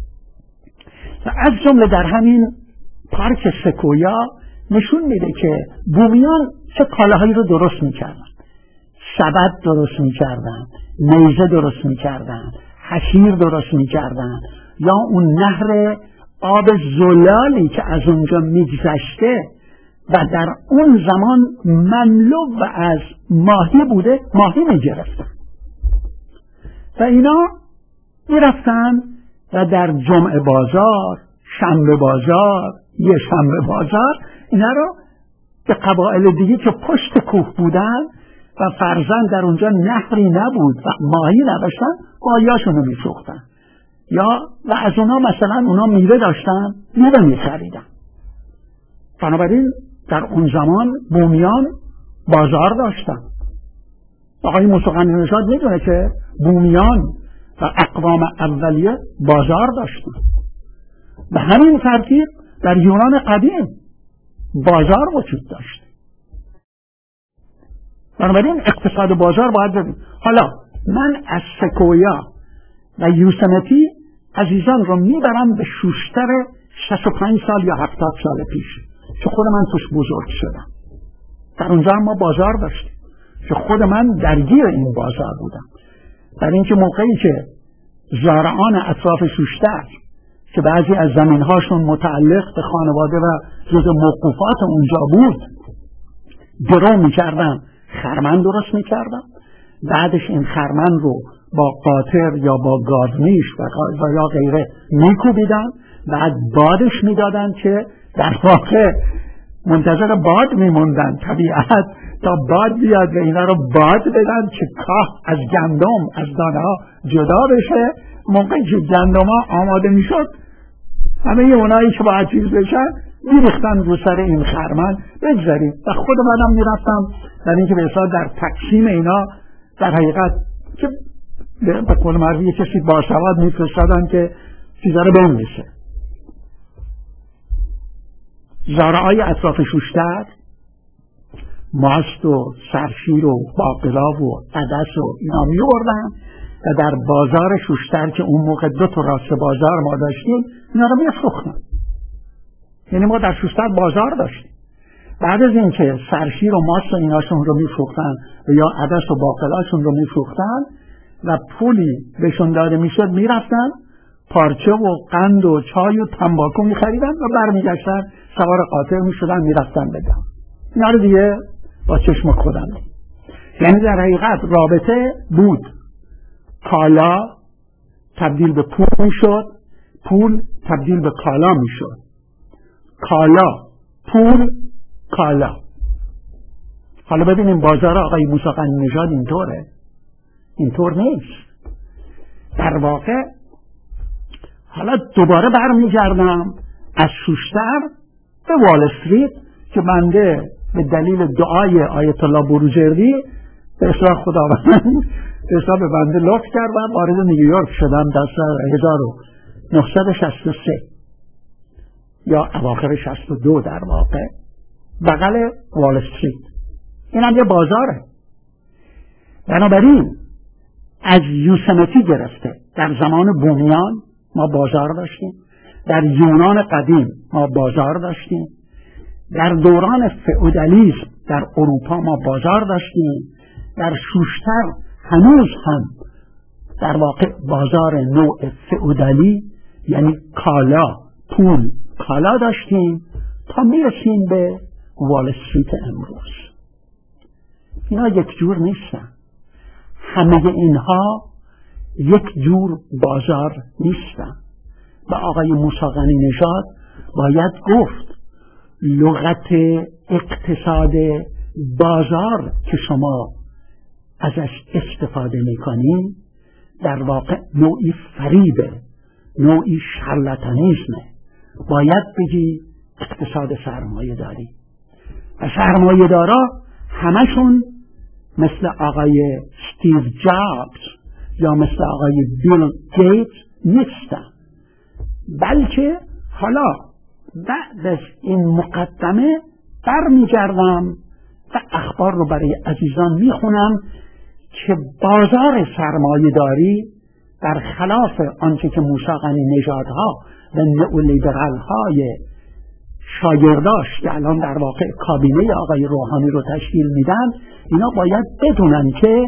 و از جمله در همین پارک سکویا نشون میده که بومیان چه کالاهایی رو درست میکردن. سبد درست میکردن، نیزه درست میکردن، حشیر درست میکردن، یا اون نهر آب زلالی که از اونجا میگذشته و در اون زمان مملو و از ماهی بوده، ماهی میگرفتن و اینا میرفتن و در جمعه بازار، شنبه بازار، یه شنبه بازار اینا رو به قبایل دیگه که پشت کوه بودن و فرزن در اونجا نهری نبود و ماهی نداشتن، ماهیاشون رو میفروختن. یا و از اونا مثلا اونا میوه داشتن، میوه میخریدن. بنابراین در اون زمان بومیان بازار داشتن. آقای موسی غنی نژاد میدونه که بومیان و اقوام اولیه بازار داشتن. به همین ترتیب در یونان قدیم بازار وجود داشت. بنابراین اقتصاد بازار باید ببین. حالا من از سکویا و یوسمتی عزیزان رو میبرم به شوشتر 65 سال یا 70 سال پیش که خود من توش بزرگ شدم. در اونجا ما بازار داشتیم که خود من درگیر این بازار بودم. در اینکه موقعی که زارعان اطراف شوشتر که بعضی از زمینهاشون متعلق به خانواده و جز موقوفات اونجا بود درو میکردن، خرمن درست میکردن، بعدش این خرمن رو با قاطر یا با گازمیش و یا غیره میکوبیدن، بعد بادش میدادن که در واقع منتظر باد میموندن طبیعت تا باد بیاد و اینا رو باد بدن که کاه از گندم از دانه ها جدا بشه. موقعی که گندم ها آماده میشد همه اونایی که باید چیز بشن میریختن رو سر این خرمن بگذارید و خود منم میرفتم در اینکه به حساب در تقسیم اینا در حقیقت که به قول معروف یه کسی باسواد میفرستادن که چیزا رو بنویسه. زارعای اطراف شوشتر ماست و سرشیر و باقلا و عدس و اینا میوردن و در بازار شوشتر که اون موقع 2 تا راست بازار ما داشتیم اینا رو میفروختن. یعنی ما در شوشتر بازار داشتیم. بعد از اینکه سرشیر و ماست و ایناشون رو میفروختن و یا عدس و باقلاشون رو میفروختن و پولی بهشون داده میشد میرفتن پارچه و قند و چای و تنباکو میخریدن و برمیگشتن سوار قاطر میشدن میرفتن بدن. اینا رو دیگه با چشم خودم دید. یعنی در حقیقت رابطه بود. کالا تبدیل به پول میشد، پول تبدیل به کالا میشد، کالا پول، کالا. حالا ببینیم بازار آقای موسی غنی نژاد اینطوره؟ اینطور نیست. در واقع حالا دوباره برمیگردم از شوشتر به وال استریت که بنده به دلیل دعای آیت الله بروجردی به اصلاح خداوند به اصلاح به بنده لطف کرد و وارد نیویورک شدم در سال 1963 یا اواخر 62 در واقع، بغل وال استریت. این هم یه بازاره. بنابراین از یوسمتی گرفته در زمان بومیان ما بازار داشتیم، در یونان قدیم ما بازار داشتیم، در دوران فئودالیسم در اروپا ما بازار داشتیم، در شوشتر هنوز هم در واقع بازار نوع فئودالی یعنی کالا، پول، کالا داشتیم تا میرسیم به وال استریت امروز. اینا یک جور نیستن. همه اینها یک جور بازار نیستن. و آقای موسی غنی نژاد باید گفت لغت اقتصاد بازار که شما ازش استفاده میکنید در واقع نوعی فریبه، نوعی شارلاتانیسمه. باید بگی اقتصاد سرمایه داری. و سرمایه دارا همشون مثل آقای استیو جابز یا مثل آقای بیل گیتس نیستن، بلکه حالا بعد از این مقدمه برمیگردم و اخبار رو برای عزیزان میخونم که بازار سرمایه داری در خلاف آنچه که موسی غنی نژادها و نئولیبرال های شاگرداش که الان در واقع کابینه آقای روحانی رو تشکیل میدن، اینا باید بدونن که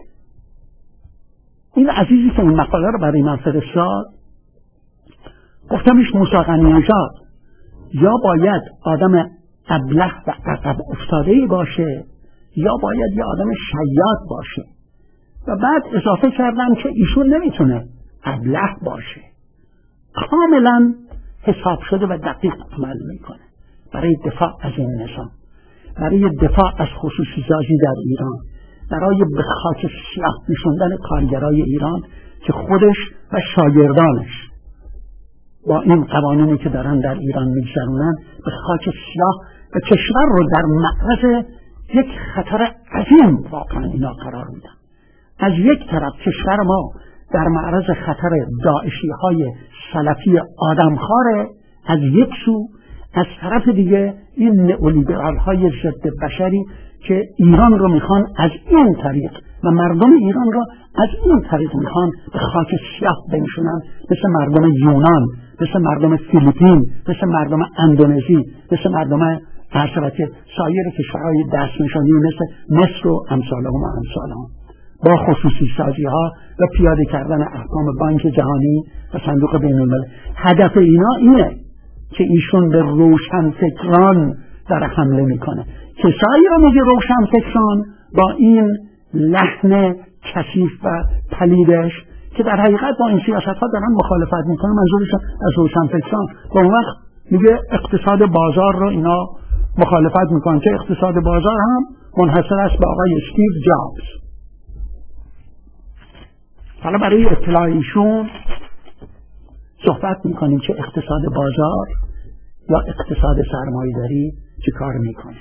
این عزیزی که این مقاله رو برای من فرستاد گفتمش موسی غنی نژاد یا باید آدم ابله و عقب افتاده‌ای باشه یا باید یه آدم شیاد باشه. و بعد اضافه کردم که ایشون نمیتونه ابله باشه، کاملا حساب شده و دقیق عمل میکنه برای دفاع از این نظام، برای دفاع از خصوصی سازی در ایران، برای به خاک سیاه نشوندن کارگرای ایران که خودش و شاگردانش با این قوانینی که دارن در ایران میگذرونن به خاک سیاه و کشور رو در معرض یک خطر عظیم واقعا اینا قرار میدن. از یک طرف کشور ما در معرض خطر داعشی های سلفی آدمخواره از یک سو، از طرف دیگه این نئولیبرال های ضد بشری که ایران رو میخوان از این طریق و مردم ایران رو از این طریق میخوان به خاک سیاه بنشونن، مثل مردم یونان، مثل مردم فیلیپین، مثل مردم اندونزی، مثل مردم سایر کشورهای دست نشانی مثل مصر و امثالهم با خصوصی سازی ها و پیاده کردن احکام بانک جهانی و صندوق بین الملل. هدف اینا اینه که ایشون به روشنفکران در حمله میکنه. کسایی رو میگه روشنفکران با این لحن کثیف و پلیدش که در حقیقت با این سیاست ها دارن مخالفت میکنه، منظورش از روشنفکران. با اون وقت میگه اقتصاد بازار رو اینا مخالفت میکنن که اقتصاد بازار هم منحصر است به آقای استیو جابز. حالا برای اطلاع ایشون صحبت میکنیم که اقتصاد بازار یا اقتصاد سرمایه‌داری چه کار میکنه.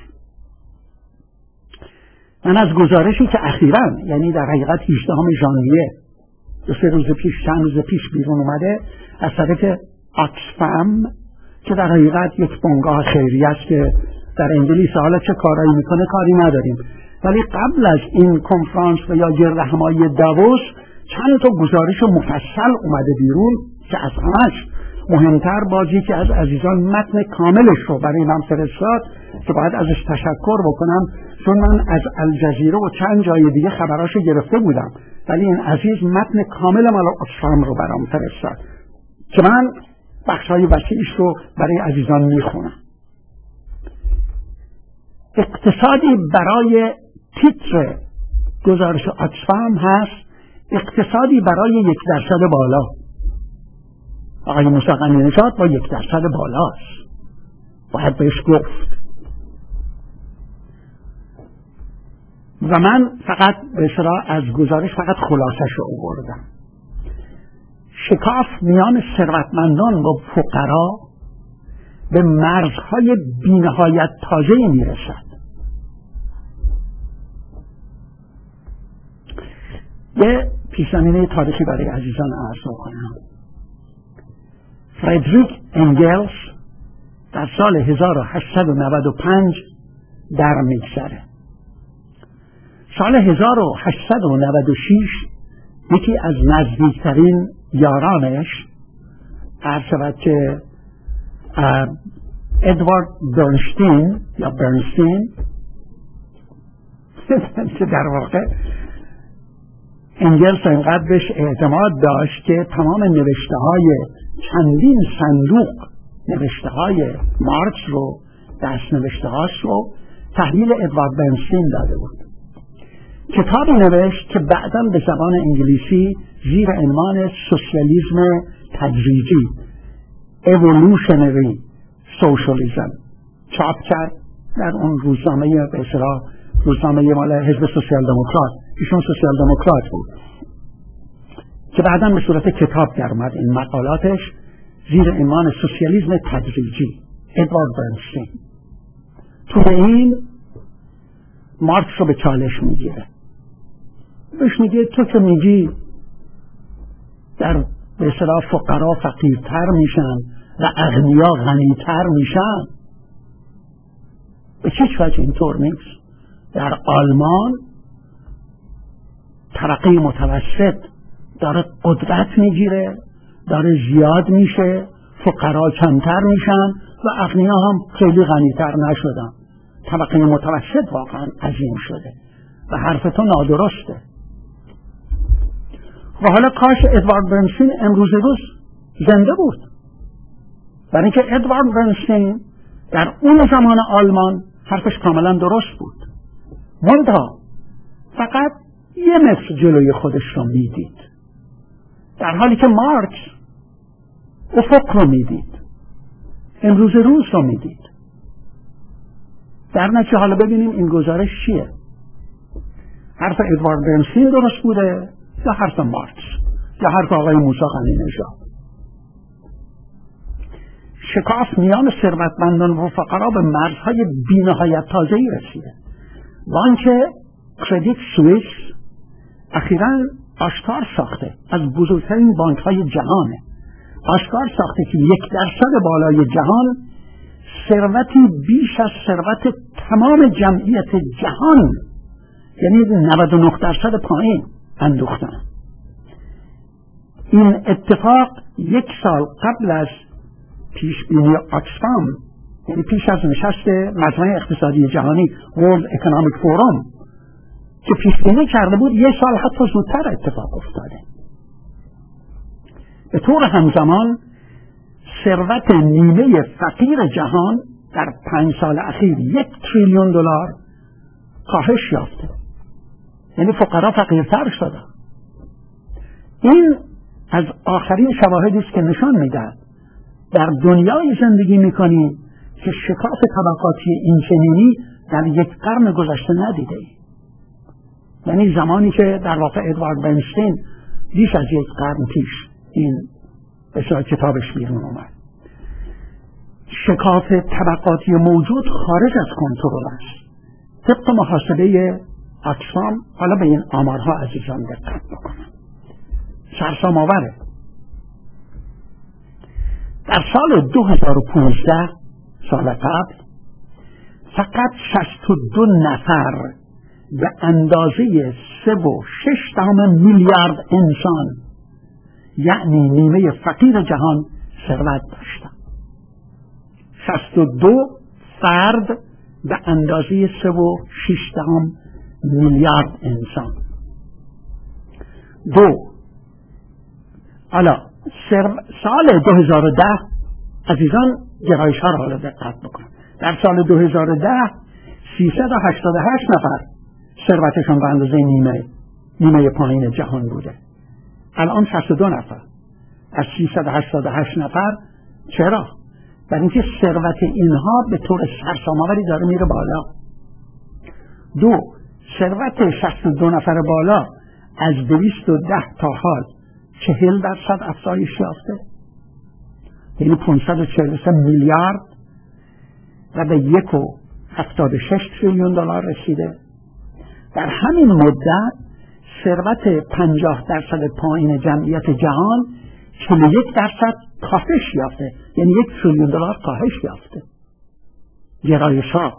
من از گزارشی که اخیراً یعنی در حقیقت 18 ژانویه چند روز پیش بیرون اومده از طرف آکسفم که در حقیقت یک بنگاه خیریه است که در انگلیس، حالا چه کارایی میکنه کاری نداریم، ولی قبل از این کنفرانس و یا گردهمایی داووس چند تا گزارش مفصل اومده بیرون که از همش مهمتر بازی که از عزیزان متن کاملش رو برای من فرستاد که باید ازش تشکر بکنم، چون من از الجزیره و چند جای دیگه خبراشو گرفته بودم، ولی این عزیز متن کامل مال آکسفام رو برام فرستاد که من بخشای وسیعش رو برای عزیزان میخونم. اقتصادی برای تیتر گزارش آکسفام هست اقتصادی برای 1% بالا. آقای موسی غنی نژاد با 1% بالاست. باید بهش گفت. و من فقط به اصطلاح از گزارش فقط خلاصش رو آوردم. شکاف میان ثروتمندان و فقرا به مرزهای بی‌نهایت تازه‌ای میرسد. یه پیش‌زمینه تاریخی برای عزیزان عرض کنم. فردریک انگلز در سال 1895 در میگذره. سال 1896 یکی از نزدیکترین یارانش عرض شود که ادوارد برنستین یا برنستین که در واقع انگلز اینقدر بهش اعتماد داشت که تمام نوشته های چندین صندوق نوشته های مارکس رو دست نوشته هاش رو تحویل ادوارد برنستین داده بود. کتابی نوشت که بعداً به زبان انگلیسی زیر عنوان سوسیالیسم تدریجی Evolutionary Socialism چاپ کرد در اون روزنامه به اصطلاح روزنامه مال حزب سوسیال دموکرات. ایشون سوسیال دموکرات بود که بعداً به صورت کتاب در اومد این مقالاتش زیر عنوان سوسیالیسم تدریجی ادوارد برنستین. تو این مارکس رو به چالش میگیره، بهش میگه تو که میگی در به اصطلاح فقرا فقیرتر میشن و اغنیا غنیتر میشن، به چه وجه اینطور نیست؟ در آلمان طبقه متوسط داره قدرت میگیره، داره زیاد میشه، فقرا کمتر میشن و اغنیا هم خیلی غنیتر نشدن. طبقه متوسط واقعا عظیم شده و حرف تو نادرسته. و حالا کاش ادوارد برنستین امروز روز زنده بود، برای اینکه ادوارد برنستین در اون زمان آلمان حرفش کاملا درست بود، منتها فقط یه متر جلوی خودش رو میدید، در حالی که مارکس افق رو میدید، امروز روز رو میدید. در نتیجه حالا ببینیم این گزارش چیه، حرف ادوارد برنستین درست بوده یا حرف مارکس یا حرف آقای موسی قنی‌نژاد. شکاف میان ثروتمندان و فقرا به مرزهای بی‌نهایت تازه‌ای رسیده. وانکه کردیت سوئیس اخیراً آشکار ساخته، از بزرگترین بانک‌های جهانه، آشکار ساخته که 1% بالای جهان ثروتی بیش از ثروت تمام جمعیت جهان، یعنی 99% پایین اندوختن. این اتفاق 1 سال قبل از پیش بینی آکسفام، یعنی پیش از نشست مجمع اقتصادی جهانی World Economic Forum که پیش بینی کرده بود، 1 سال حتی زودتر اتفاق افتاده. به طور همزمان ثروت نیمه فقیر جهان در 5 سال اخیر $1 تریلیون کاهش یافته، یعنی فقرا فقیرتر شدن. این از آخرین شواهدی است که نشان میدهد در دنیای زندگی میکنیم که شکاف طبقاتی اینچنینی در 1 قرن گذشته ندیده ایم. یعنی زمانی که در واقع ادوارد برنستین بیش از 1 قرن پیش این بسیار کتابش بیرون اومد. شکاف طبقاتی موجود خارج از کنترل است. طبق محاسبه آکسفام، حالا به این آمارها عزیزان دقت بکنم، سرسام آوره. در سال 2015 سال قبل فقط 62 نفر به اندازه 3.6 میلیارد انسان، یعنی نیمه فقیر جهان، ثروت داشتند. 62 فرد به اندازه 3.6 میلیارد انسان. حالا سال 2010 عزیزان گرایش ها را حالا دقت بکن. در سال 2010 388 نفر ثروتشان به اندازه نیمه پایین جهان بوده. الان 62 نفر از 388 نفر. چرا؟ برای اینکه ثروت اینها به طور سرسام‌آوری داره میره بالا. 2. ثروت 62 نفر بالا از 210 تا حال 40% افزایش یافته، یعنی 543 میلیارد و به 1.76 تریلیون دلار رسیده. در همین مدت ثروت 50% پایین جمعیت جهان 41% کاهش یافته، یعنی 1 تریلیون دلار کاهش یافته. گرایش‌ها.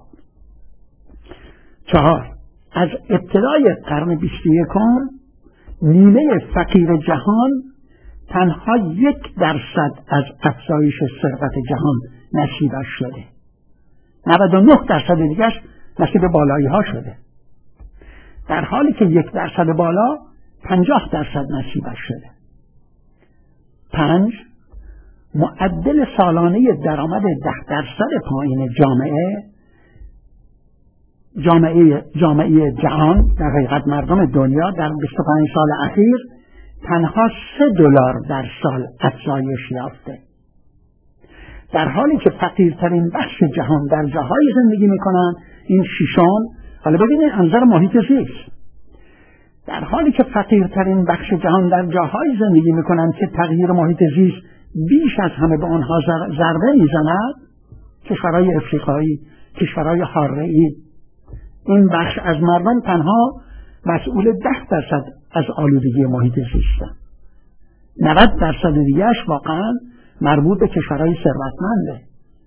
4. از ابتدای قرن 21 نیمه فقیر جهان تنها 1% از افزایش ثروت جهان نصیبش شده، 99% دیگرش نصیب بالایی ها شده، در حالی که 1% بالا 50% نصیبش شده. 5. معدل سالانه درآمد 10% پایین جامعه جهان، در حقیقت مردم دنیا، در 25 سال اخیر تنها $3 در سال افزایش یافته، در حالی که فقیرترین بخش جهان در جاهای زندگی میکنن، این 6. حالا ببینید انظر محیط زیست، در حالی که فقیرترین بخش جهان در جاهای زندگی میکنن که تغییر محیط زیست بیش از همه به آنها ضربه میزند، کشورهای افریقایی، کشورهای حاره‌ای، این بخش از مردم تنها مسئول 10% از آلودگی محیط زیستند. 90% دیگه‌اش واقعا مربوط به کشورهای ثروتمنده.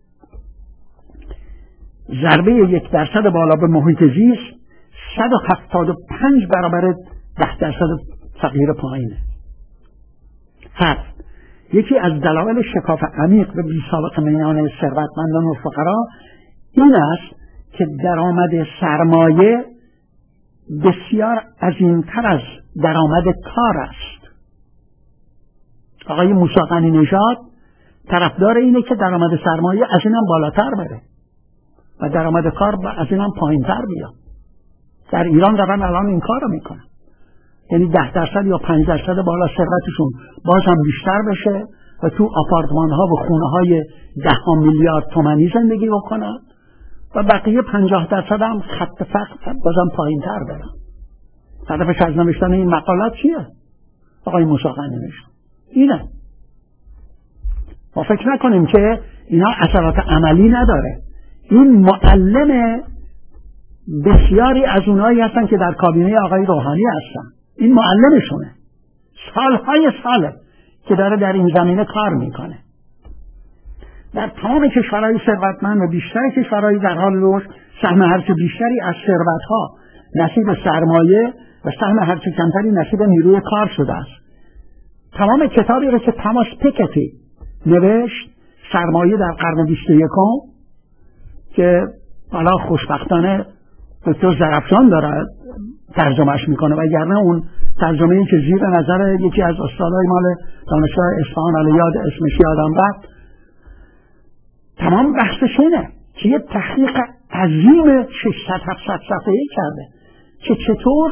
ضربه 1% بالا به محیط زیست 175 برابر 10% فقیر پایینه. 7. یکی از دلایل شکاف عمیق و بی‌سابقه میان ثروتمندان و فقرا این است که درآمد سرمایه بسیار عظیم‌تر از درآمد کار است. آقای موسی غنی نژاد طرفدار اینه که درآمد سرمایه از اینم بالاتر بره و درآمد کار از اینم پایین‌تر بیاد. در ایران دارن الان این کار رو میکنن، یعنی 10% یا 5% بالا ثروتشون باز هم بیشتر بشه و تو آپارتمان‌ها و خونه‌های 10 میلیارد تومانی زندگی بکنن و بقیه 50% هم خط فقر بازم پایین‌تر برن. هدفش از نوشتن این مقالات چیه؟ آقای موسی غنی نژاد اینه. ما فکر نکنیم که اینا اثرات عملی نداره. این معلم بسیاری از اونایی هستن که در کابینه آقای روحانی هستن، این معلمشونه، سالهای ساله که داره در این زمینه کار میکنه. در تمام کشورهای ثروتمند و بیشتر کشورهای در حال رشد سهم هرچه بیشتری از ثروتها نصیب سرمایه و سهم هرچه کمتری نصیب نیروی کار شده است. تمام کتابی رو که تاماس پیکتی نوشت، سرمایه در قرن 21، که حالا خوشبختانه دکتر زرافشان داره ترجمهش میکنه، وگرنه اون ترجمه‌ای که زیر نظر یکی از استادای مال دانشگاه اصفهان، حالا یاد اسمش یادم رفت، تمام بحثش اینه که یه تحقیق عظیم 600-700 صفحه‌ای کرده که چطور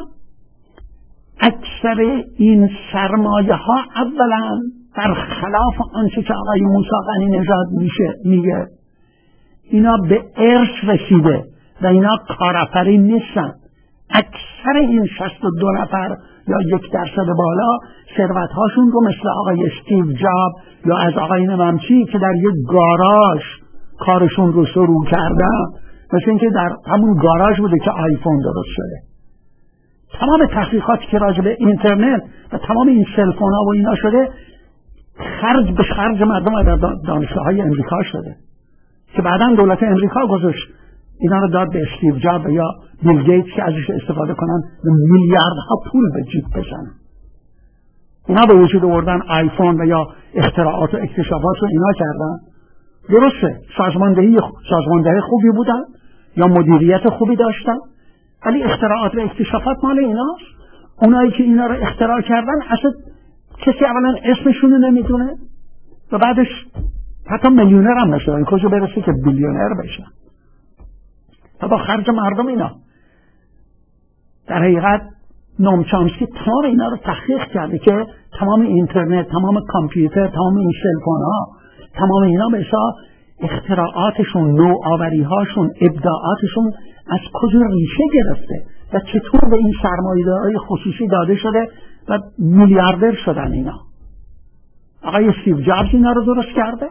اکثر این سرمایه ها اولا برخلاف آنچه که آقای موسی غنی نژاد میگه اینا به ارث رسیده و اینا کارآفرین نیستن. اکثر این 62 نفر یا 1% بالا ثروت‌هاشون رو مثل آقای استیو جاب یا از آقای نمامچی که در یک گاراژ کارشون رو شروع کردن، مثل اینکه در همون گاراژ بوده که آیفون درست شده. تمام تحقیقاتی که راجع به اینترنت و تمام این سلفون ها و اینا شده خرج به خرج مردم در دانشگاه‌های امریکا شده که بعداً دولت امریکا گذاشت اینا رو داد به استیو جاب یا بیل گیتس که ازش استفاده کنن و میلیاردها پول به جیب بزنن. اینا به وجود آوردن آیفون و یا اختراعات و اکتشافات رو اینا کردن. درسته سازماندهی خوبی بودن یا مدیریت خوبی داشتن، ولی اختراعات و اکتشافات مال ایناست. اونایی که اینا رو اختراع کردن اصلا کسی اولا اسمشون رو نمیدونه و بعدش حتی میلیونر هم نشدن، این کجا برسه که بیلیونر بشن و با خرج مردم اینا. در حقیقت نوم چامسکی تمام اینا رو تحقیق کرده که تمام اینترنت، تمام کامپیوتر، تمام این سلفون ها، تمام اینا مثلا اختراعاتشون، نوآوری‌هاشون، ابداعاتشون از کجا ریشه گرفته و چطور به این سرمایه‌دارای خصوصی داده شده و میلیاردر شدن اینا. آقای استیو جابز اینا رو درست کرده.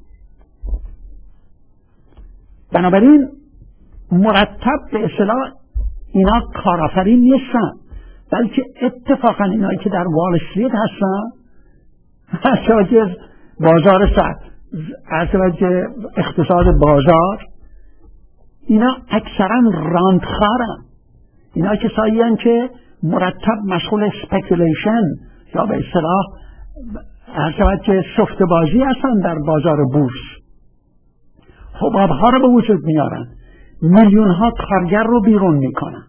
بنابراین مرتب به اصطلاح اینا کارآفرین نیستن، بلکه اتفاقا اینایی که در وال استریت هستن، از بازار از اقتصاد بازار، اینا اکثرا راندخارن. اینا کسایی هستن که مرتب مشغول اسپکولیشن یا به اصطلاح که سفته بازی هستن در بازار بورس. حبابها رو به وجود میارن، میلیون ها کارگر رو بیرون میکنن.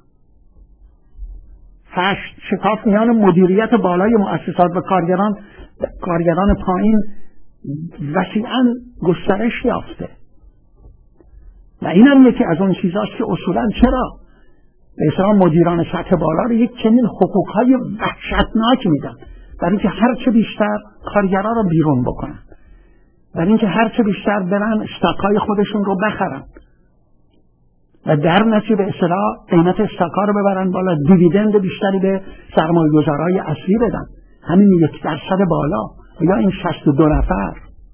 شکاف میان مدیریت بالای مؤسسات و کارگران پایین وسیعاً گسترش یافته. و این هم یکی از اون چیزاست که اصولاً چرا به اصطلاح مدیران سطح بالا رو یک چنین حقوقهای وحشتناک میدن، برای اینکه هرچه بیشتر کارگران رو بیرون بکنن، برای اینکه هرچه بیشتر برن استاکای خودشون رو بخرن و در نتیجه به اصطلاح قیمت استاکا رو ببرن بالا، دیویدند بیشتری به سرمایه‌گذارهای اصلی بدن، همین 1% بالا یا این 62 نفر.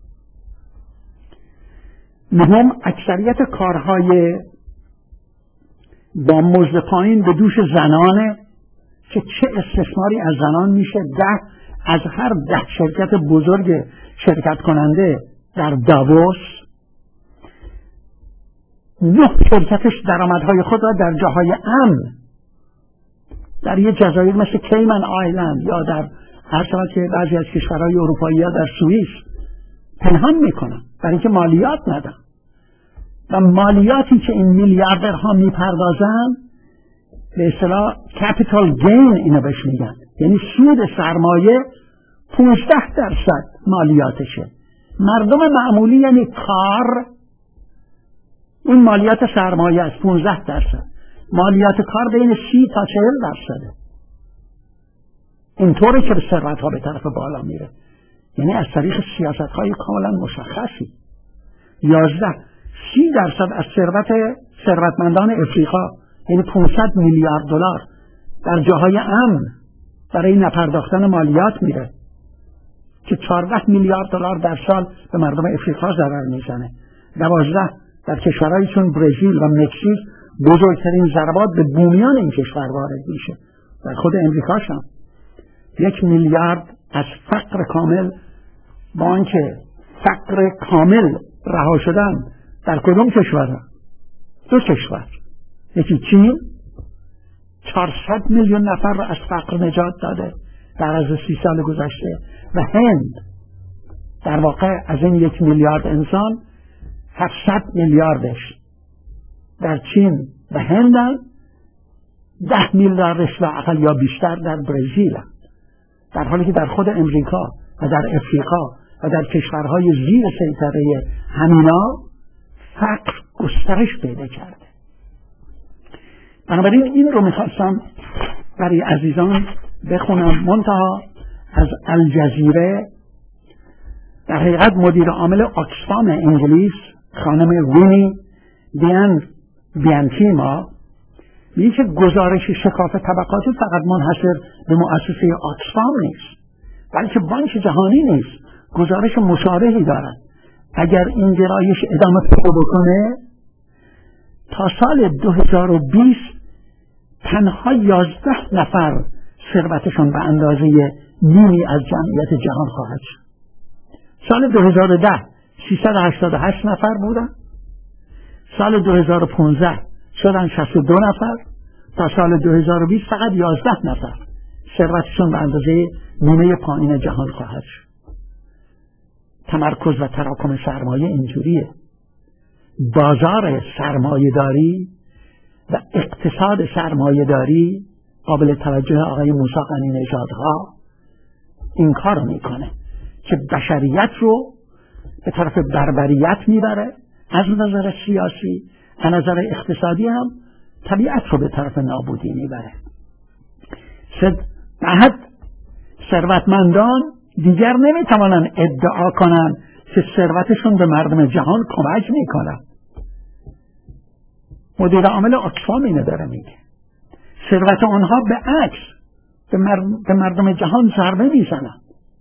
نهم، اکثریت کارهای با مزد پایین به دوش زنانه که چه استثماری از زنان میشه. از هر 10 شرکت بزرگ شرکت کننده در داووس 9 شرکتش درآمدهای خود را در جاهای امن، در یه جزایر مثل کیمن آیلند یا در هر شما که بعضی از کشورهای اروپایی یا در سوئیس پنهان میکنن برای اینکه مالیات ندن. و مالیاتی که این میلیاردرها میپردازن به اصطلاح کپیتال گین اینو بهش میگن، یعنی سود سرمایه 15% مالیاتشه. مردم معمولی یعنی کار، این مالیات سرمایه است 15%. مالیات کار بین 30 تا 40%. اینطوره که ثروت ها به طرف بالا میره، یعنی از طریق سیاست های کاملا مشخصی. 30% از ثروتمندان افریقا یعنی 500 میلیارد دلار در جاهای امن برای نپرداختن مالیات میره که 14 میلیارد دلار در سال به مردم افریقا ضرر میزنه. 12 در کشورهایی چون برزیل و مکزیک بزرگترین ضربات به بومیان این کشور وارد میشه. در خود امریکا هم 1 میلیارد از فقر کامل، با آنکه فقر کامل رها شدن در کدوم کشور؟ 2 کشور، یکی چین 400 میلیون نفر را از فقر نجات داده در از 30 سال گذشته، و هند در واقع از این 1 میلیارد انسان 700 میلیاردش در چین و هندن، 10 میلیاردش لااقل یا بیشتر در برزیل، در حالی که در خود امریکا و در افریقا و در کشورهای زیر سیطره همینا فقر گسترش پیدا کرده. بنابراین این رو میخواستم برای عزیزان بخونم. منتها از الجزیره در حقیقت مدیر عامل آکسفام انگلیس خانم وینی بیانتیما میگه که گزارش شکاف طبقاتی فقط منحصر به مؤسسه آکسفام نیست، بلکه بانک جهانی نیست گزارش مشابهی دارد. اگر این گرایش ادامه پیدا بکنه تا سال 2020 تنها 11 نفر ثروتشون به اندازه نیمی از جمعیت جهان خواهد شد. سال 2010 388 نفر بودن، سال 2015 شدن 62 نفر، تا سال 2020 فقط 11 نفر ثروتشون به اندازه نیمه پایین جهان خواهد شد. تمرکز و تراکم سرمایه اینجوریه. بازار سرمایه داری و اقتصاد سرمایه داری قابل توجه آقای موسی غنی نژادها این کار میکنه که بشریت رو به طرف بربریت میبره، از نظر سیاسی، از نظر اقتصادی هم طبیعت رو به طرف نابودی میبره. بعد ثروتمندان دیگر نمیتوانند ادعا کنند که ثروتشون به مردم جهان کمک میکنه. مدیر عامل آکسفام اینو داره میگه. ثروت آنها به عکس به مردم جهان ضربه میزنند.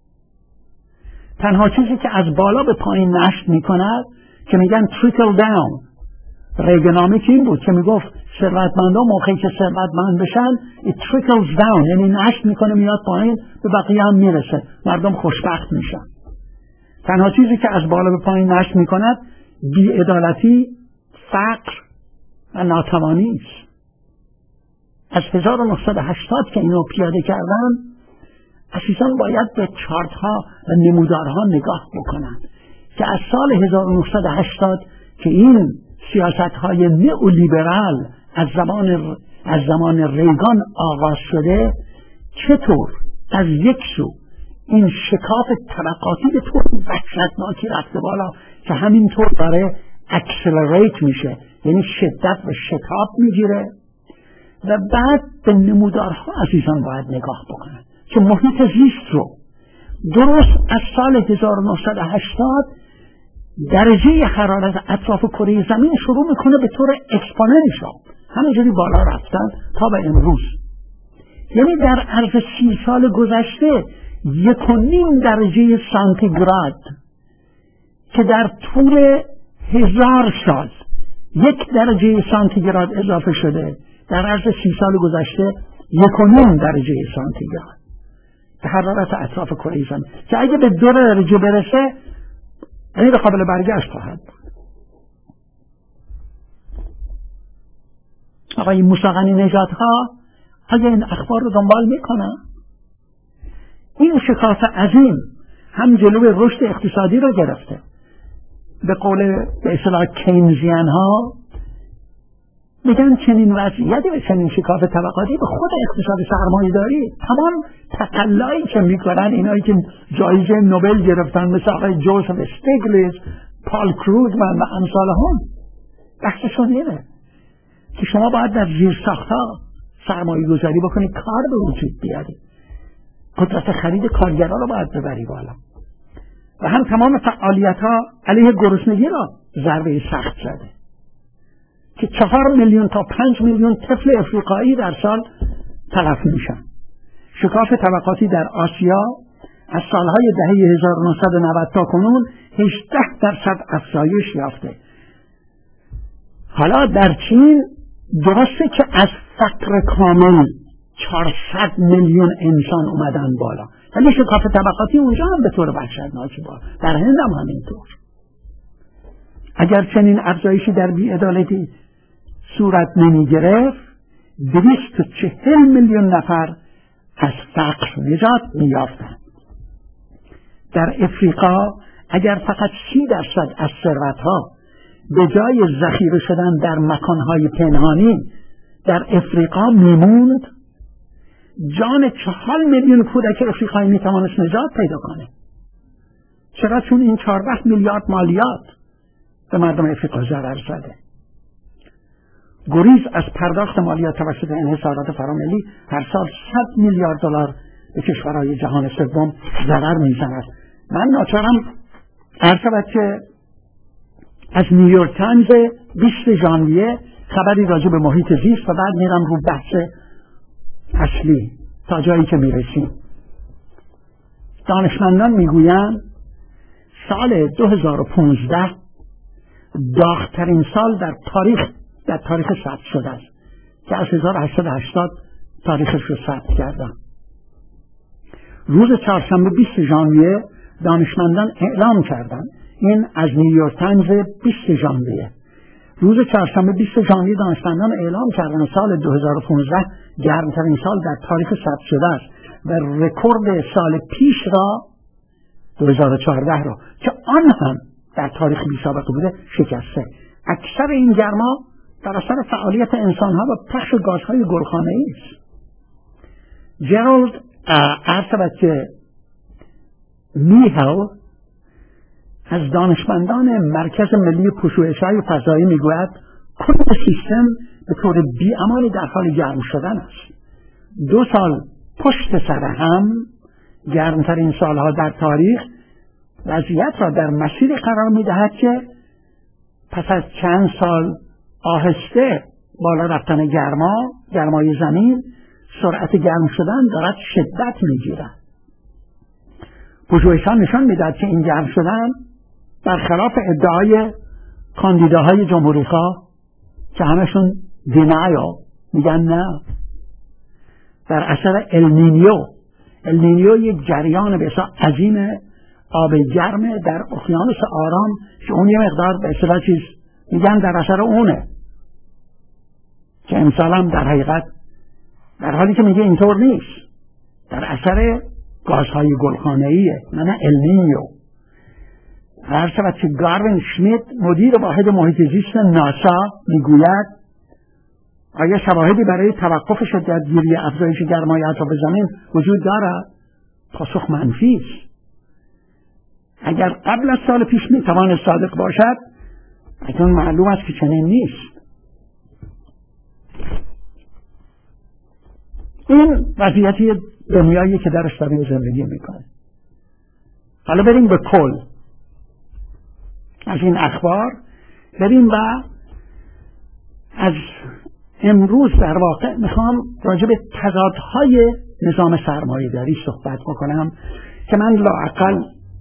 تنها چیزی که از بالا به پایین نشت میکند که میگن تریکل داون، ریگنامیک این بود که میگفت ثروتمندا موقعی که ثروتمند بشن it trickles down، یعنی نشت میکنه میاد پایین به بقیه هم میرسه، مردم خوشبخت میشن. تنها چیزی که از بالا به پایین نشت میکند بی‌عدالتی، فقر و ناتوانی است. از 1980 که اینو پیاده کردن، عزیزان باید به چارت ها و نمودارها نگاه بکنن که از سال 1980 که این سیاست های نئولیبرال از زمان ریگان آغاز شده، چطور از یک سو این شکاف طبقاتی به طور وحشتناکی رفته بالا که همینطور داره اکسلریت میشه، یعنی شدت و شتاب میگیره. و بعد به نمودارها عزیزان باید نگاه بکنن که محیط زیست رو درست از سال 1980 درجه حرارت اطراف کره زمین شروع میکنه به طور اکسپوننشال همینجوری بالا رفتن تا به امروز. یعنی در عرض 30 سال گذشته 1.5 درجه سانتیگراد که در طول 1000 سال 1 درجه سانتیگراد اضافه شده، در عرض 30 سال گذشته 1.5 درجه سانتیگراد به حرارت اطراف کره زمین که اگه به 2 درجه برسه غیر قابل برگشت خواهد بود. آقای موسی غنی نژادها آیا این اخبار رو دنبال میکنن؟ این شکاف عظیم هم جلوی رشد اقتصادی رو گرفته، به قول به اصطلاح کینزیان ها میگن چنین وضعیتی و چنین شکاف طبقاتی به خود اقتصاد سرمایه‌داری، تمام تقلایی که میکنن اینایی که جایزه نوبل گرفتن مثل آقای جوزف استیگلیتز، پال کروگمن و امثال هم، بحثشون اینه که شما باید در زیرساخت‌ها سرمایه گذاری بکنید، کار به وجود بیارید، قدرت خرید کارگران رو باید ببری بالا و هم تمام فعالیت‌ها علیه گرسنگی را ضربه سخت زده که 4 میلیون تا 5 میلیون طفل افریقایی در سال تلف میشن. شکاف طبقاتی در آسیا از سالهای دهه 1990 تا کنون 18% افزایش یافته. حالا در چین درسته که از فقر کامل 400 میلیون انسان اومدن بالا، ولی شکاف طبقاتی اونجا هم به طور وحشتناکی بالا، در هند هم همینطور. اگر چنین افزایشی در بی‌عدالتی صورت نمی گرفت 240 میلیون نفر از فقر نجات می یافتند. در افریقا اگر فقط 30% از ثروت‌ها به جای ذخیره شدن در مکانهای پنهانی در افریقا میموند، جان 4 میلیون کودک افریقایی می توانست نجات پیدا کنه. چرا؟ چون این 14 میلیارد مالیات به مردم افریقا ضرر زده. گریز از پرداخت مالیات توسط انحصارات فراملی هر سال 100 میلیارد دلار به کشورهای جهان سوم ضرر میزند. من ناچارم عرض شود که از نیویورک تایمز 20 ژانویه خبری راجع به محیط زیست و بعد میرم رو بحث اصلی تا جایی که میرسیم. دانشمندان میگویند سال 2015 داغ‌ترین سال در تاریخ ثبت شده است که از 1880 تاریخش رو ثبت کردن. روز چهارشنبه 20 ژانویه دانشمندان اعلام کردند، این از نیویورک تایمز 20 ژانویه، روز چهارشنبه 20 ژانویه دانشمندان اعلام کردند سال 2015 گرمترین سال در تاریخ ثبت شده است و رکورد سال پیش را 2014 را که آن هم در تاریخ بی سابقه بوده شکسته. اکثر این گرما در اثر فعالیت انسان‌ها و پخش گازهای گلخانه‌ای است. جرالد ارتباط میهل از دانشمندان مرکز ملی پژوهش‌های فضایی میگوید کل سیستم به طور بی‌امانی در حال گرم شدن است. 2 سال پشت سر هم گرمترین سالها در تاریخ وضعیت را در مسیر قرار می‌دهد که پس از چند سال آهسته بالا رفتن گرمای زمین، سرعت گرم شدن دارد شدت می‌گیرد. پژوهش‌ها نشان می‌دهد که این گرم شدن برخلاف ادعای کاندیداهای جمهوری‌خواه که همشون دینایل میگن نه، در اثر النینیو یک جریان بسیار عظیم آب گرم در اقیانوس آرام که اون یه مقدار به اصطلاح چیز میگن در اثر اونه، که امسال هم در حقیقت در حالی که میگه اینطور نیست، در اثر گازهای گلخانه‌ایه، نه النینیو. هر شود که گاروین شمیت مدیر واحد محیط زیست ناسا میگوید آیا شواهدی برای توقف شدت‌گیری افزایش گرمای اطراف زمین وجود دارد؟ پاسخ منفی است. اگر قبل از سال پیش میتواند صادق باشد، اکنون معلوم است که چنین نیست. این وضعیتی دنیایی که درش داریم زندگی میکنه. حالا بریم به کل از این اخبار، بریم و از امروز در واقع میخوام راجع به تضادهای نظام سرمایه‌داری صحبت بکنم که من لااقل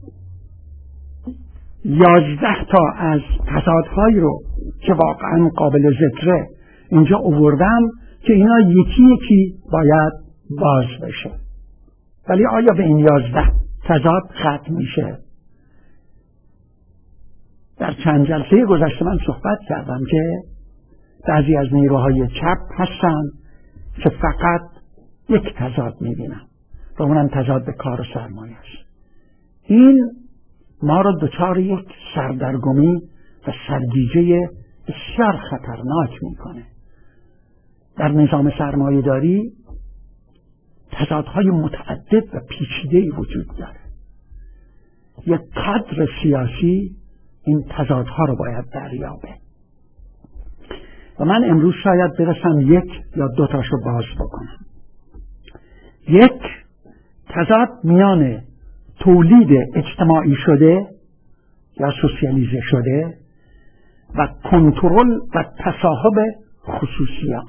11 تا از تضادهایی رو که واقعا قابل ذکره اینجا آوردم که اینا یکی یکی باید باز بشه. ولی آیا به این 11 تضاد ختم میشه؟ در چند جلسه گذشته من صحبت کردم که بعضی از نیروهای چپ هستن که فقط یک تضاد میبینن و اونم تضاد کار و سرمایه است. این ما را دچار یک سردرگمی و سرگیجه بسیار خطرناک میکنه. در نظام سرمایه داری تضادهای متعدد و پیچیده‌ای وجود داره. یک کادر سیاسی این تضادها رو باید دریابه و من امروز شاید برسم یک یا دو تاشو باز بکنم. یک، تضاد میان تولید اجتماعی شده یا سوسیالیزه شده و کنترل و تصاحب خصوصیات.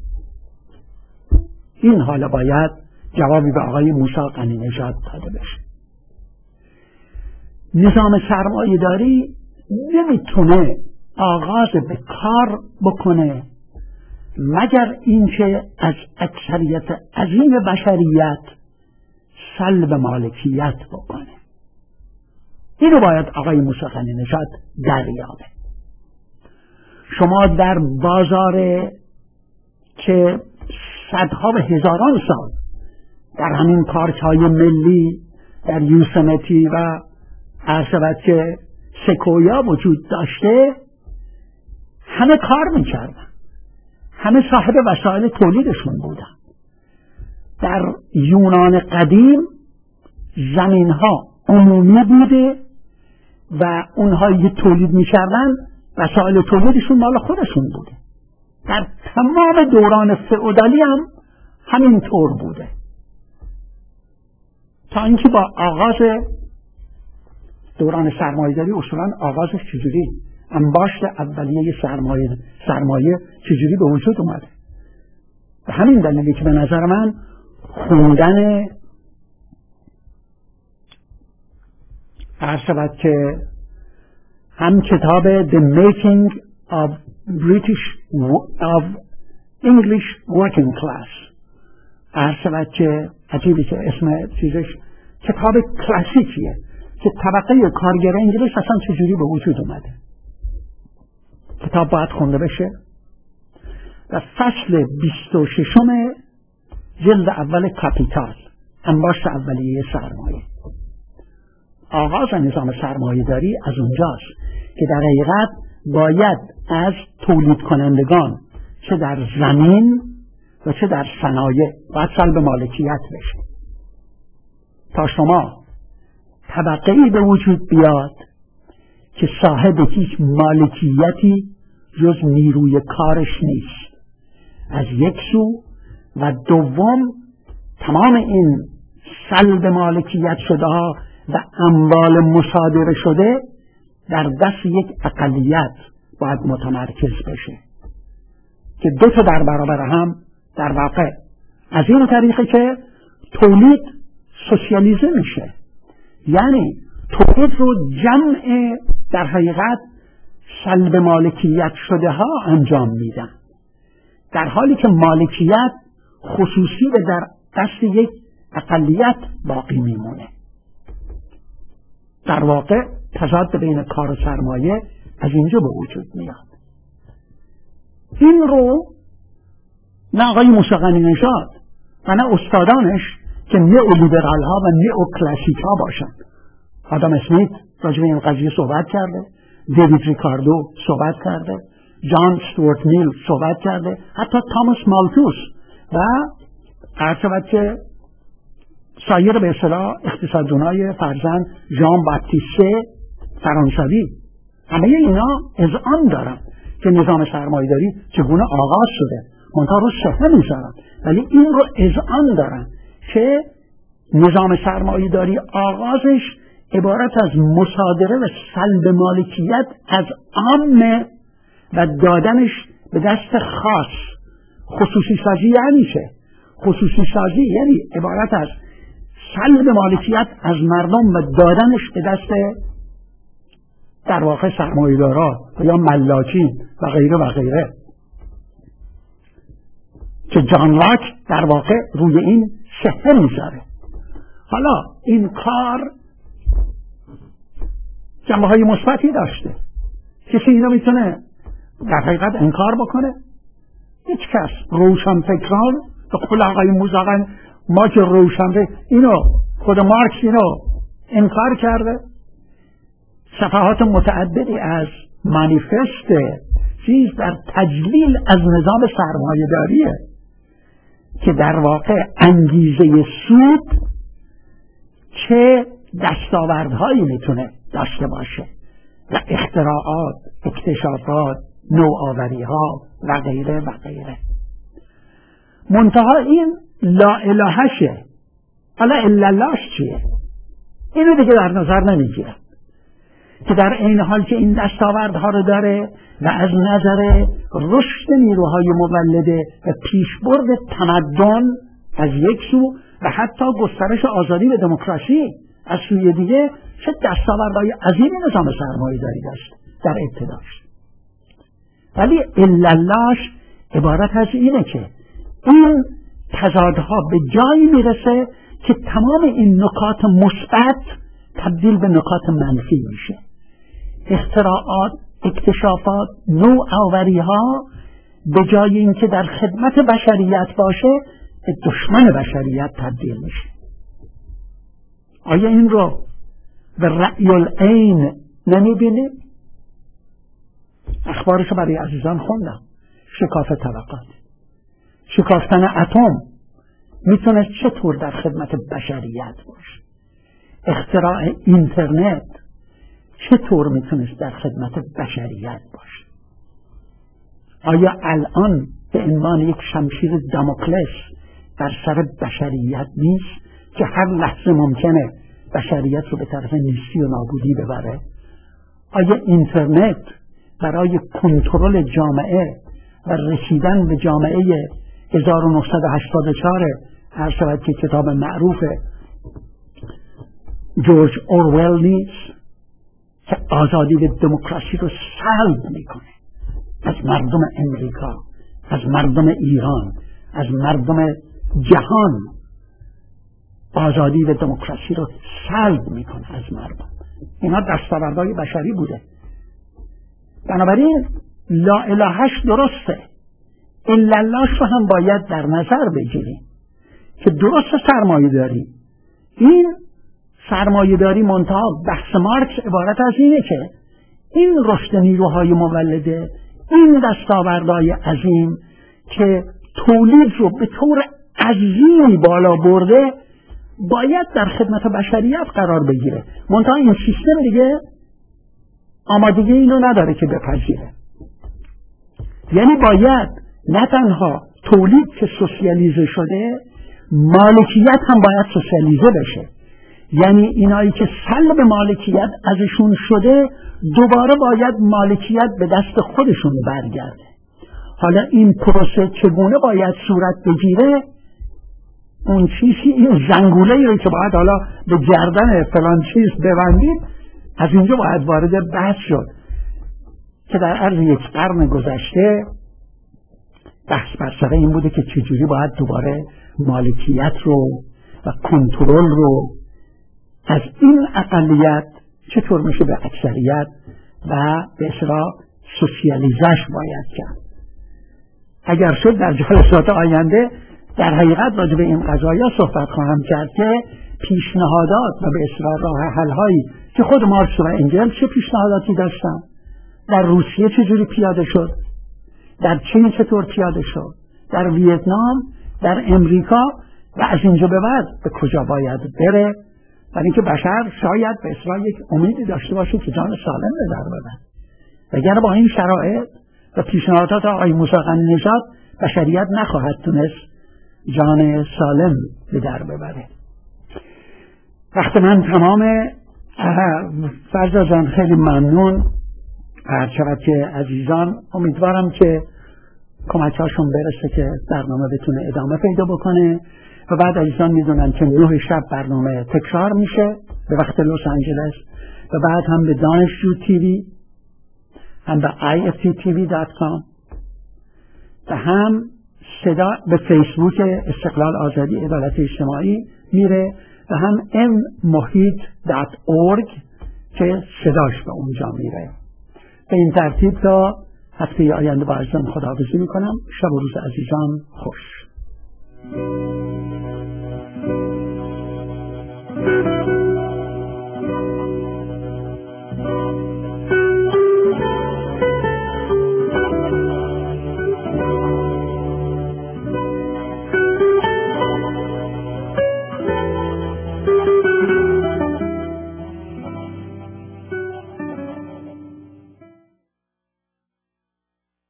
این حالا باید جوابی به آقای موسی غنی‌نژاد داده بشه. نظام سرمایه داری نمیتونه آغاز به کار بکنه مگر اینکه از اکثریت عظیم بشریت سلب مالکیت بکنه. اینو باید آقای موسی غنی‌نژاد دریابه. شما در بازار که صدها و هزاران سال در همین پارک‌های ملی در یوسمتی و عرض که سکویا وجود داشته، همه کار میکردن، همه صاحب وسایل تولیدشون بودن. در یونان قدیم زمینها عمومی بوده و اونهایی که تولید میکردن وسایل تولیدشون مال خودشون بوده. در تمام دوران فئودالی هم همینطور بوده، تا اینکه با آغاز دوران سرمایه‌داری اصولاً آغازش چجوری انباشت اولیه سرمایه چجوری به وجود اومده. به همین دلیلی که به نظر من خوندن عرض که هم کتاب The Making of English Working Class، عرض که عجیبی که اسم چیزش کتاب کلاسیکیه که طبقه کارگر انگلیس اصلا چجوری به وجود اومده، کتاب باید خونده بشه. و فصل 26 جلد اول کاپیتال، انباشت اولیه سرمایه، آغاز نظام سرمایه داری از اونجاست که در حقیقت باید از تولید کنندگان چه در زمین و چه در صنایع باید سلب مالکیت بشه تا شما طبقه‌ای به وجود بیاد که صاحب هیچ مالکیتی جز نیروی کارش نیست از یک سو، و دوم تمام این سلب مالکیت شده ها و اموال مصادره شده در دست یک اقلیت باید متمرکز بشه که دو تا در برابر هم در واقع از این طریقه که تولید سوسیالیزه میشه، یعنی تولید رو جمع در حقیقت سلب مالکیت شده ها انجام میدن، در حالی که مالکیت خصوصی به در دست یک اقلیت باقی میمونه. در واقع تضاد بین کار و سرمایه از اینجا به وجود میاد. این رو نه آقای موسی غنی نژاد و نه استادانش که نئولیبرال ها و نئوکلاسیک ها باشن. آدم اسمیت راجع به این قضیه صحبت کرده، دیوید ریکاردو صحبت کرده، جان استوارت میل صحبت کرده، حتی تاماس مالتوس و عرض شود که سایر به اصطلاح اقتصاددانای فرزند ژان باپتیسته فرانسوی، همه اینا اذعان دارن که نظام سرمایه‌داری چگونه آغاز شده، منتها رو صحنه میذارن، ولی این رو اذعان دارن که نظام سرمایه‌داری آغازش عبارت از مصادره و سلب مالکیت از عامه و دادنش به دست خاص. خصوصی سازی یعنی چه؟ خصوصی سازی یعنی عبارت از سلب مالکیت از مردم و دادنش به دست در واقع سرمایه‌دارا یا ملاکین و غیره و غیره، که جان لاک در واقع روی این شهر میذاره. حالا این کار جنبه های مثبتی داشته، کسی اینو میتونه در حقیقت انکار بکنه؟ هیچ کس. روشن فکران به قول آقای موزاقن ما که روشن فکر، اینو خود مارکس اینو انکار کرده. صفحات متعددی از مانیفست چیز در تجلیل از نظام سرمایه داریه که در واقع انگیزه سود چه دستاوردهایی میتونه داشته باشه و اختراعات، اکتشافات، نوآوری‌ها و غیره و غیره. منتها این لا الهشه. حالا الا اللهش چیه؟ اینو دیگه در نظر نمیگیره که در این حال که این دستاوردها رو داره و از نظر رشد نیروهای مولده و پیشبرد تمدن از یک سو و حتی گسترش آزادی و دموکراسی از سوی دیگه چه دستاوردهای عظیمی نظام سرمایه داری داشت در ابتداش. ولی الا اللهش عبارت از اینه که این تضادها به جایی میرسه که تمام این نکات مثبت تبدیل به نکات منفی میشه. اختراعات، اکتشافات، نوآوری‌ها به جای اینکه در خدمت بشریت باشه به دشمن بشریت تبدیل میشه. آیا این رو به رأی العین نمیبینید؟ اخبارشو برای عزیزان خوندم. شکاف طبقات، شکافتن اتم میتونه چطور در خدمت بشریت باشه؟ اختراع اینترنت چطور میتونست در خدمت بشریت باشه؟ آیا الان به عنوان یک شمشیر داموکلس بر سر بشریت نیست که هر لحظه ممکنه بشریت رو به طرف نیستی و نابودی ببره؟ آیا اینترنت برای کنترل جامعه و رسیدن به جامعه 1984 هر شود که کتاب معروف جورج اورول نیست که آزادی و دموکراسی رو سلب میکنه از مردم امریکا، از مردم ایران، از مردم جهان؟ آزادی و دموکراسی رو سلب میکنه از مردم. اینا دستاوردهای بشری بوده. بنابراین لا الهش درسته، الا اللهش رو هم باید در نظر بگیریم که درست سرمایه داری. این سرمایه داری منتها بحث مارکس عبارت از اینه که این رشد نیروهای مولده، این دستاوردهای عظیم که تولید رو به طور عظیمی بالا برده باید در خدمت بشریت قرار بگیره. منتها این سیستم دیگه آمادگی اینو نداره که بپذیره. یعنی باید نه تنها تولید که سوسیالیزه شده، مالکیت هم باید سوسیالیزه بشه. یعنی اینایی که سلب مالکیت ازشون شده دوباره باید مالکیت به دست خودشون برگرده. حالا این پروسه چگونه باید صورت بگیره؟ اون چیزی، این زنگوله‌ای رو که باید حالا به گردن فلان چیز ببندید، از اینجا باید وارد بحث شد که در عرض 1 قرن گذشته بحث بر سر این بوده که چجوری باید دوباره مالکیت رو و کنترل رو از این اقلیت چطور میشه به اکثریت و به اصطلاح سوسیالیزش باید کرد. اگر شد در جلسات آینده در حقیقت راجع به این قضایا صحبت خواهم کرد که پیشنهادات و به اصطلاح راه حل هایی که خود مارکس و انگلس چه پیشنهاداتی داشتن، در روسیه چجوری پیاده شد، در چین چطور پیاده شد، در ویتنام، در امریکا و از اینجا به بعد به کجا باید بره، برای اینکه بشر شاید به اصطلاح یک امیدی داشته باشه که جان سالم به در ببره. وگرنه با این شرایط و پیشنهادات آقای موسی قنی نژاد بشریت نخواهد تونست جان سالم به در ببره. وقت من تمامه. فرزا جان خیلی ممنون. هرچند که عزیزان امیدوارم که کمک‌هاشون برسه که برنامه بتونه ادامه پیدا بکنه و بعد عزیزان میدونن که 9 شب برنامه تکرار میشه به وقت لس آنجلس و بعد هم به دانشجو تیوی، هم به iftv.com و هم صدا به فیسبوک استقلال آزادی عدالت اجتماعی میره و هم mmohit.org که صداش به اونجا میره. به این ترتیب تا هفته آینده با عزیزان خداحافظی میکنم. شب و روز عزیزان خوش.